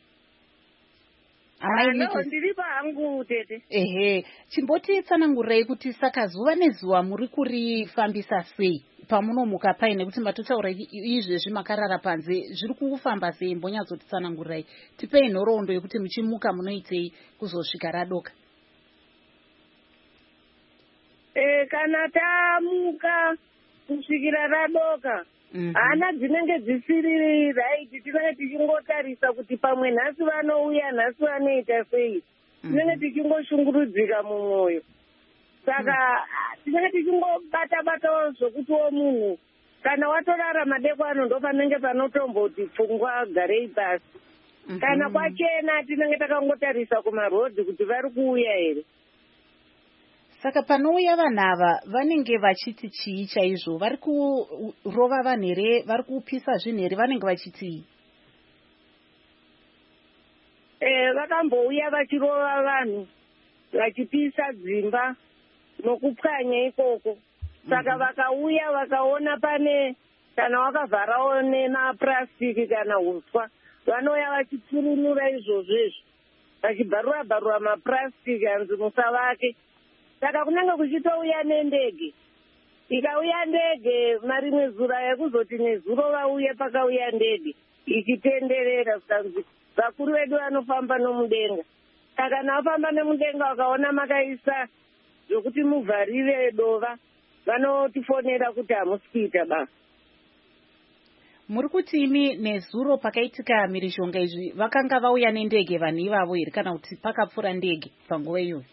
Ndiri pangu tete. Ehe, chimboti tsanangurei kuti saka zuva nezuva muri kurifambisa sei pamunomuka paine kuti matotaura izvezvi makarara panze zviri kufamba sei, mbonyatsotitsanangurai. Tipei nhoroondo yekuti muchimuka munoitei kuzosvika radoka. Kana tamuka kusvikira radoka hana dzinenge dzisiri raiti, tinenge tichingotarisa kuti pamwe nhasi vanouya nhasi vanoita sei, tinenge tichingoshungurudzika mumwoyo. Saka tinenge tichingobata-batawo zvokutiwo munhu kana watorara madekwana ndo panenge panotomboti pfungwa garei pasi. Kana kwachena tinenge takangotarisa kumarodhi kuti vari kuuya here. Saka panouya vanhu ava vanenge vachiti chii chaizvo? Vari kurova vanhu here? Vari kupisa zvinhu here? Vanenge vachitii? Vakambouya vachirova vanhu, vachipisa dzimba nokupwanya ikoko. Saka vakauya vakaona pane kana wakavharawo nemapurasitiki kana huswa, vanouya vachipfurunura izvozvezvo, vachibharura-bharura mapurasitiki hanzi musavake. Saka kunenge kuchitouya nendege. Ikauya ndege marimwe zura ekuzoti nezuro vauye pakauya ndege ichitenderera, zikanzi vakuru vedu vanofamba nomudenga. Saka kana vafamba nemudenga vakaona makaisa zvokuti muvharire dova, vanotifonera kuti hamusi kuita basa. Muri kuti imi nezuro pakaitika mhirizhonga izvi vakanga vauya nendege vanhu ivavo here kana kuti pakapfuura ndege panguva iyoyo?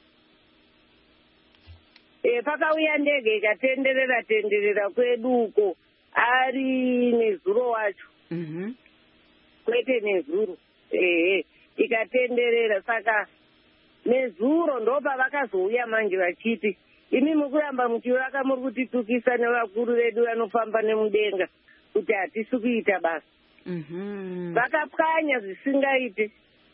Pakauya ndege ikatenderera kwedu uko, ari nezuro wacho. Kwete nezuro. Ikatenderera. Saka nezuro ndo pavakazouya manje vachiti, imi mukuramba muchivaka muri kutitukisa nevakuru vedu vanofamba nemudenga kuti hatisi kuita basa. Vakapwanya zvisingaite.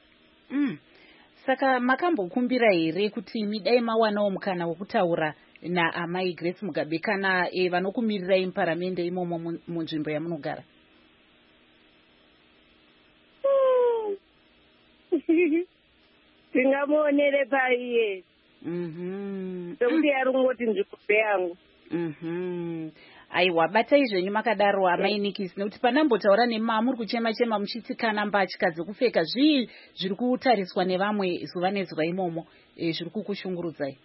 Saka makambokumbira here kuti imi dai mawanawo mukana wokutaura naamai Grace Mugabe kana vanokumirirai muparamende imomo munzvimbo yamunogara? Tingamuonere paiye. Sekuti yari kungoti nzvimbo yangu. Aiwa, batai zvenyu makadaro amainikisi, nekuti panambotaura nema muri kuchema-chema muchiti kana mbatya dzekupfeka zvii zviri kutariswa nevamwe zuva nezuva imomo zviri kukushungurudzai?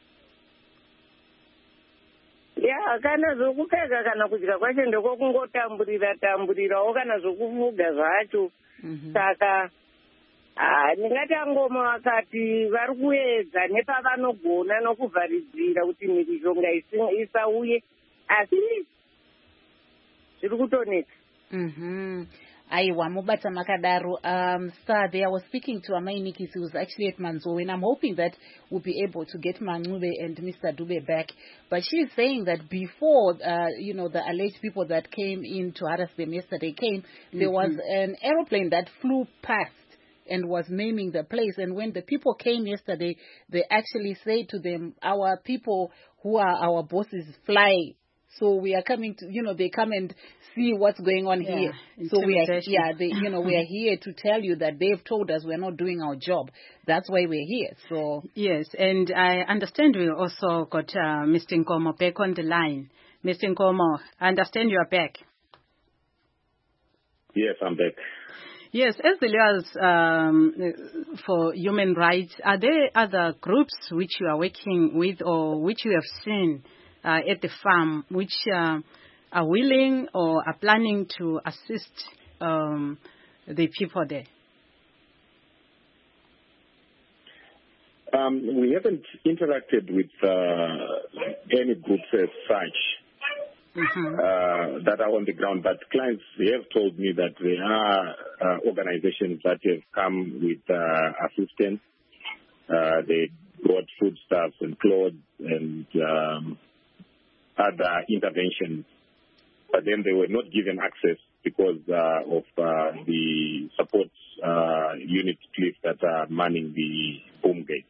Kana zvokupfeka kana kudya kwacho ndokokungotamburirawo kana zvokufuga zvacho. Saka ndingati angoma vakati vari kuedza nepavanogona nokuvharidzira kuti mhirizhonga isauye, asi zviri kutonetsa. Aiwa, mubata makadaro. Sir, I was speaking to Amai Nikisi, who's actually at Manzowe, and I'm hoping that we'll be able to get Manube and Mr. Dube back. But she's saying that before, the alleged people that came in to harass them yesterday came, there was an aeroplane that flew past and was naming the place. And when the people came yesterday, they actually say to them, our people who are our bosses fly. So we are coming to, they come and see what's going on here. So we are here to tell you that they've told us we're not doing our job. That's why we're here. So yes, and I understand we also got Mr. Nkomo back on the line. Mr. Nkomo, I understand you are back. Yes, I'm back. Yes, as the lawyers for human rights, are there other groups which you are working with or which you have seen at the farm which are willing or are planning to assist the people there? We haven't interacted with any groups as such. That are on the ground, but clients have told me that there are organizations that have come with assistance. They brought foodstuffs and clothes and other interventions, but then they were not given access because of the support unit police that are manning the home gate.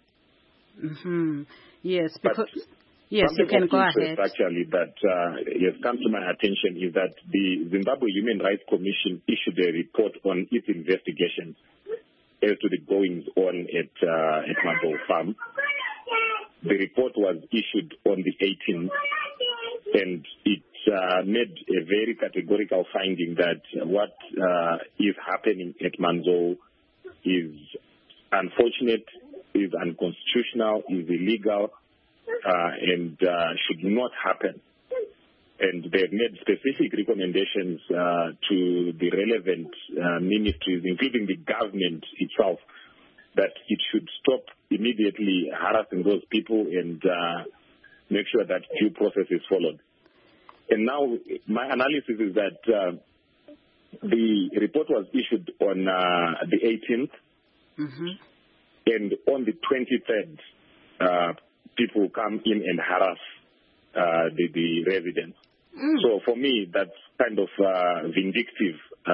Yes, because... Yes, you can go ahead. Actually, that has come to my attention is that the Zimbabwe Human Rights Commission issued a report on its investigations as to the goings on at Mazoe Farm. The report was issued on the 18th, and it made a very categorical finding that what is happening at Mazoe is unfortunate, is unconstitutional, is illegal, and should not happen. And they've made specific recommendations to the relevant ministries, including the government itself, that it should stop immediately harassing those people and make sure that due process is followed. And now my analysis is that the report was issued on the 18th, and on the 23rd, people come in and harass the residents. So for me, that's kind of vindictive,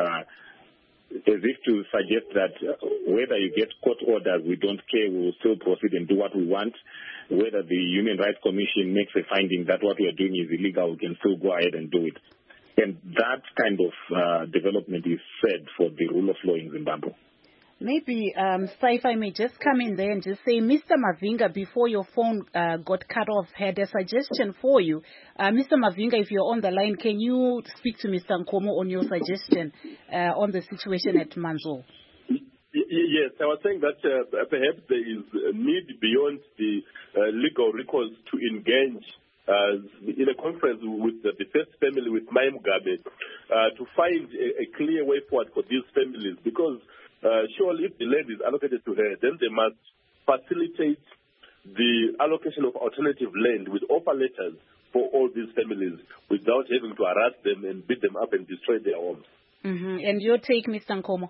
as if to suggest that whether you get court orders, we don't care, we will still proceed and do what we want. Whether the Human Rights Commission makes a finding that what we are doing is illegal, we can still go ahead and do it. And that kind of development is said for the rule of law in Zimbabwe. Maybe, sir, if I may just come in there and just say, Mr. Mavinga, before your phone got cut off, had a suggestion for you. Mr. Mavinga, if you're on the line, can you speak to Mr. Nkomo on your suggestion on the situation at Mazoe? Yes, I was saying that perhaps there is a need beyond the legal recourse to engage in a conference with the first family, with Mai Mugabe, to find a clear way forward for these families, because surely if the land is allocated to her, then they must facilitate the allocation of alternative land with offer letters for all these families without having to harass them and beat them up and destroy their homes. And your take, Mr. Nkomo?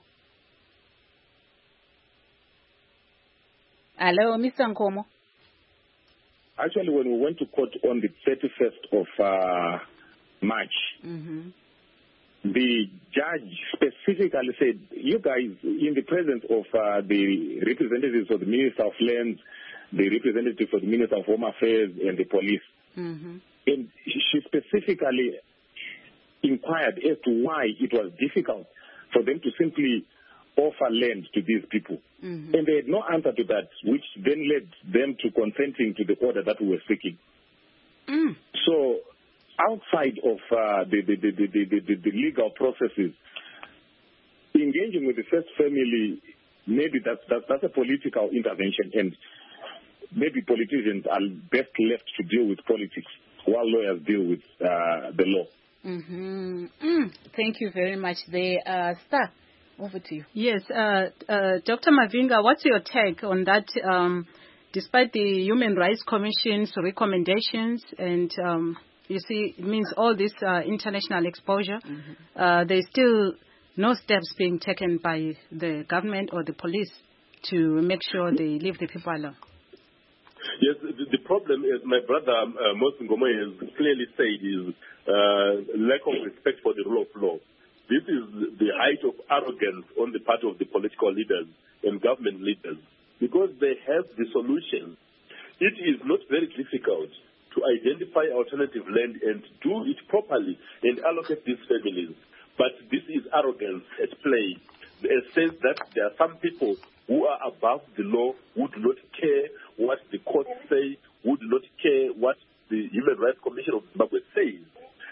Hello, Mr. Nkomo? Actually, when we went to court on the 31st of March, the judge specifically said, you guys, in the presence of the representatives of the Minister of Lands, the representative of the Minister of Home Affairs, and the police, and she specifically inquired as to why it was difficult for them to simply offer land to these people. And they had no answer to that, which then led them to consenting to the order that we were seeking. So outside of the legal processes, engaging with the first family, maybe that's a political intervention, and maybe politicians are best left to deal with politics while lawyers deal with the law. Thank you very much. Star, over to you. Yes, Dr. Mavinga, what's your take on that? Despite the Human Rights Commission's recommendations and you see, it means all this international exposure, there's still no steps being taken by the government or the police to make sure they leave the people alone. Yes, the problem is, my brother Moses Ngoma has clearly said, is lack of respect for the rule of law. This is the height of arrogance on the part of the political leaders and government leaders, because they have the solution. It is not very difficult to identify alternative land and do it properly and allocate these families. But this is arrogance at play. A sense that there are some people who are above the law, who do not care what the courts say, who do not care what the Human Rights Commission of Zimbabwe says.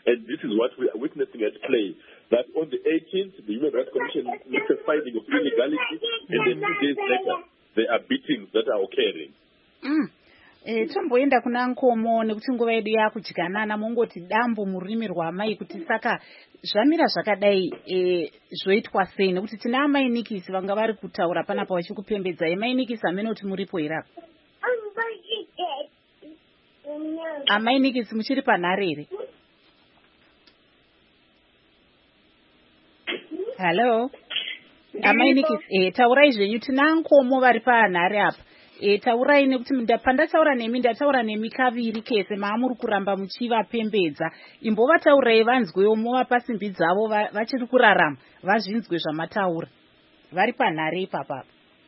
And this is what we are witnessing at play. That on the 18th, the Human Rights Commission makes a finding of illegality, and then 2 days later, there are beatings that are occurring. Tomboenda kuna Nkomo nekuti nguva yedu yakudyanana mongoti dambu murimi rwamai kuti saka zvamira zvakadai zvoitwa sei nekuti tina amainikisi vanga vari kutaura panapa vachikupembedza amainikisi amenoti muripo irapo amainikisi muchiri panhare here? Hello amainikisi taurai zvenyu tina Nkomo vari panhare apa taurai nekuti pandataura nemi ndataura nemi kaviri kese maamuri kuramba muchivapembedza imbovataurai vanzwewo movapa simbi dzavo vachiri kurarama vazvinzwe zvamataura vari panhare ipapapa.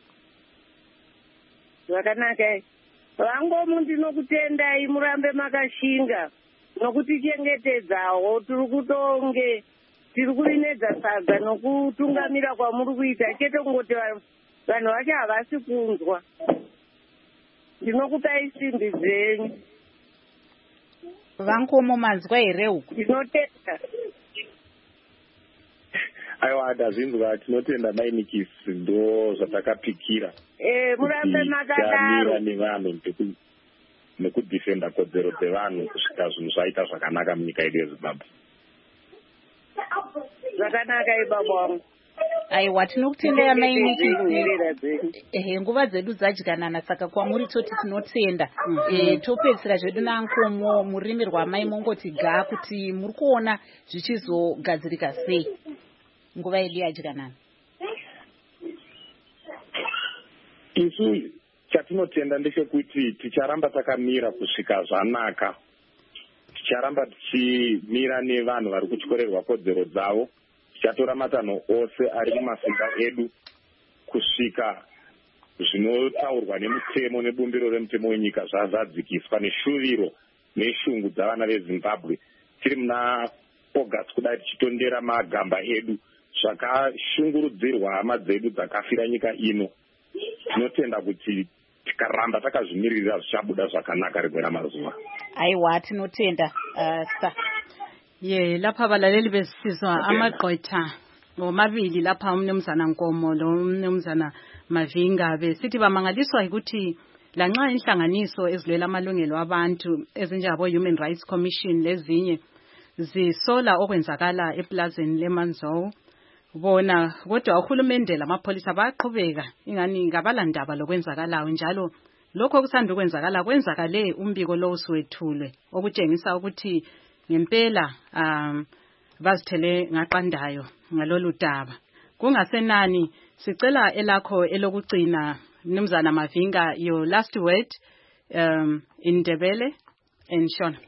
Zvakanaka vangomu ndinokutendai murambe makashinga nokutichengetedzawo tiri kutonge tiri kurinedza sadza nokutungamira kwamuri kuita chete kungoti vanhu vacho havasi kunzwa. Ndinokupai simbi dzenyu. Vankomo manzwa here uku? Ndinotenda. Aiwa ndazinzwa tinotenda mainikisi ndo zvatakapikira. Murambe makadaro. Nevanhu nekudhifenda kodzero dzevanhu kusvika zvinhu zvaita zvakanaka munyika yedu yeZimbabwe. Zvakanaka ibaba wangu. Aiwa tinokutendai mainikisi nguva dzedu dzadyanana saka kwamuri toti tinotenda topedzisira zvedu naNkomo murimi rwamai mongoti ga kuti muri kuona zvichizogadzirika sei nguva yedu yadyanana. Isu chatinotenda ndechekuti ticharamba takamira kusvika zvanaka, ticharamba tichimira nevanhu vari kutyorerwa kodzero dzavo, tichatora matanho ose ari mumasimba edu kusvika zvinotaurwa nemutemo nebumbiro remutemo wenyika zvazadzikiswa neshuviro neshungu dzavana veZimbabwe tiri muna August kudai tichitondera magamba edu zvakashungurudzirwa hama dzedu dzakafira nyika ino. Tinotenda kuti tikaramba takazvimirira zvichabuda zvakanaka rimwe ramazuva. Aiwa tinotenda lapha balaleli besizwa amagqwetha ngomabili lapha umnumzana Nkomo lo umnumzana Mavinga besithi bamangaliswa ukuthi lanxa inhlanganiso ezilwela amalungelo abantu ezinjengabo Human Rights Commission lezinye zisola okwenzakala eplazini leManzou bona kodwa uhulumende lamapholisa bayaqhubeka ingani ngabalandaba lokwenzakalayo njalo lokho kusanda ukwenzakala kwenzakale umbiko lo usiwethulwe okutshengisa ukuthi ngempela bazithele ngaqandayo ngalolu daba. Kungasenani sicela elakho elokugcina Mnumzana Mavinga, your last word in Ndebele and Shona.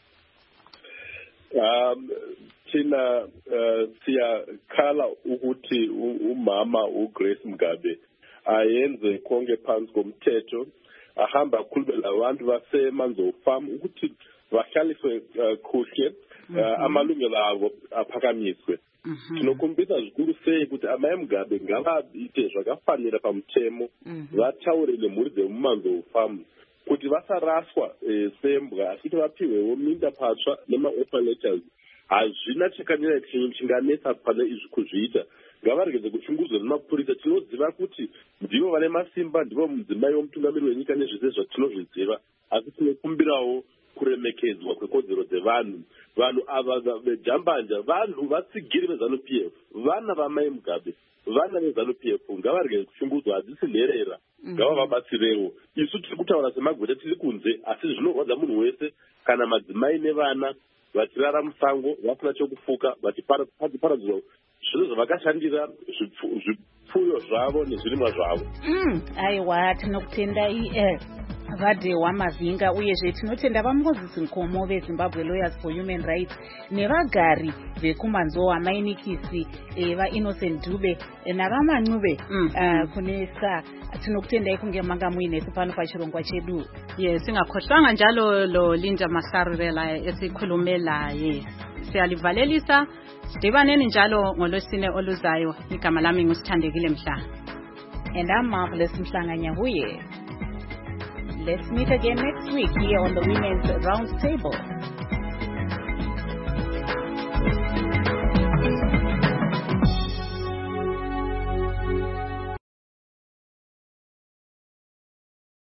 Thina siyakhala ukuthi umama uGrace Mugabe ayenze konke phansi komthetho ahamba akhulumela abantu baseManzou Farm ukuthi bahlaliswe kuhle amalungelo abo aphakamiswe. Tinokhombisa zvikuru sei kuti amai Mugabe ngava ite zvakafanira pamutemo vataurire mhuri dzemuManzou Farm kuti vasaraswa sembwa asi kuti vapiwewo minda patsva nemaorphanages. Hazvina chakanira chinganetsa pane izvi kuzviita. Ngavaregedze kuchunguzwa nemapurisa. Tinoziva kuti ndivo vane masimba, ndivo mudzimai womutungamiri wenyika nezvese zvatinozviziva, asi tinokumbirawo kuremekedzwa kwekodzero dzevanhu. Vanhu ava vejambanja vanhu vatsigiri veZANU-PF, vana vamai Mugabe, vana veZANU-PF ngavaregedze kuchunguzwa, hadzisi nherera, ngavavabatsirewo. Isu tiri kutaura semagweta tiri kunze, asi zvinorwadza munhu wese kana madzimai nevana vachirara musango vasina chokufuka vachiparadzirwa zvinhu zvavakashandira zvipfuyo zvavo nezvirimwa zvavo. Aiwa tinokutendai Vadhewa Mavinga uyezve tinotenda vaMoses Nkomo veZimbabwe Lawyers for Human Rights nevagari vekumanzou amainikisi vaInnocent Dube navaMancube kunesa. Tinokutendai kunge manga muinesu pano pachirongwa chedu. Singakhohlwanga njalo lo Linda Masarurela esikhulume laye. Siyalivalelisa sidibaneni njalo ngolwesine oluzayo. Igama lami nguSithandekile Mhlanga. And I'm Marvelous Mhlanga Nyahuye. Let's meet again next week here on the Women's Roundtable.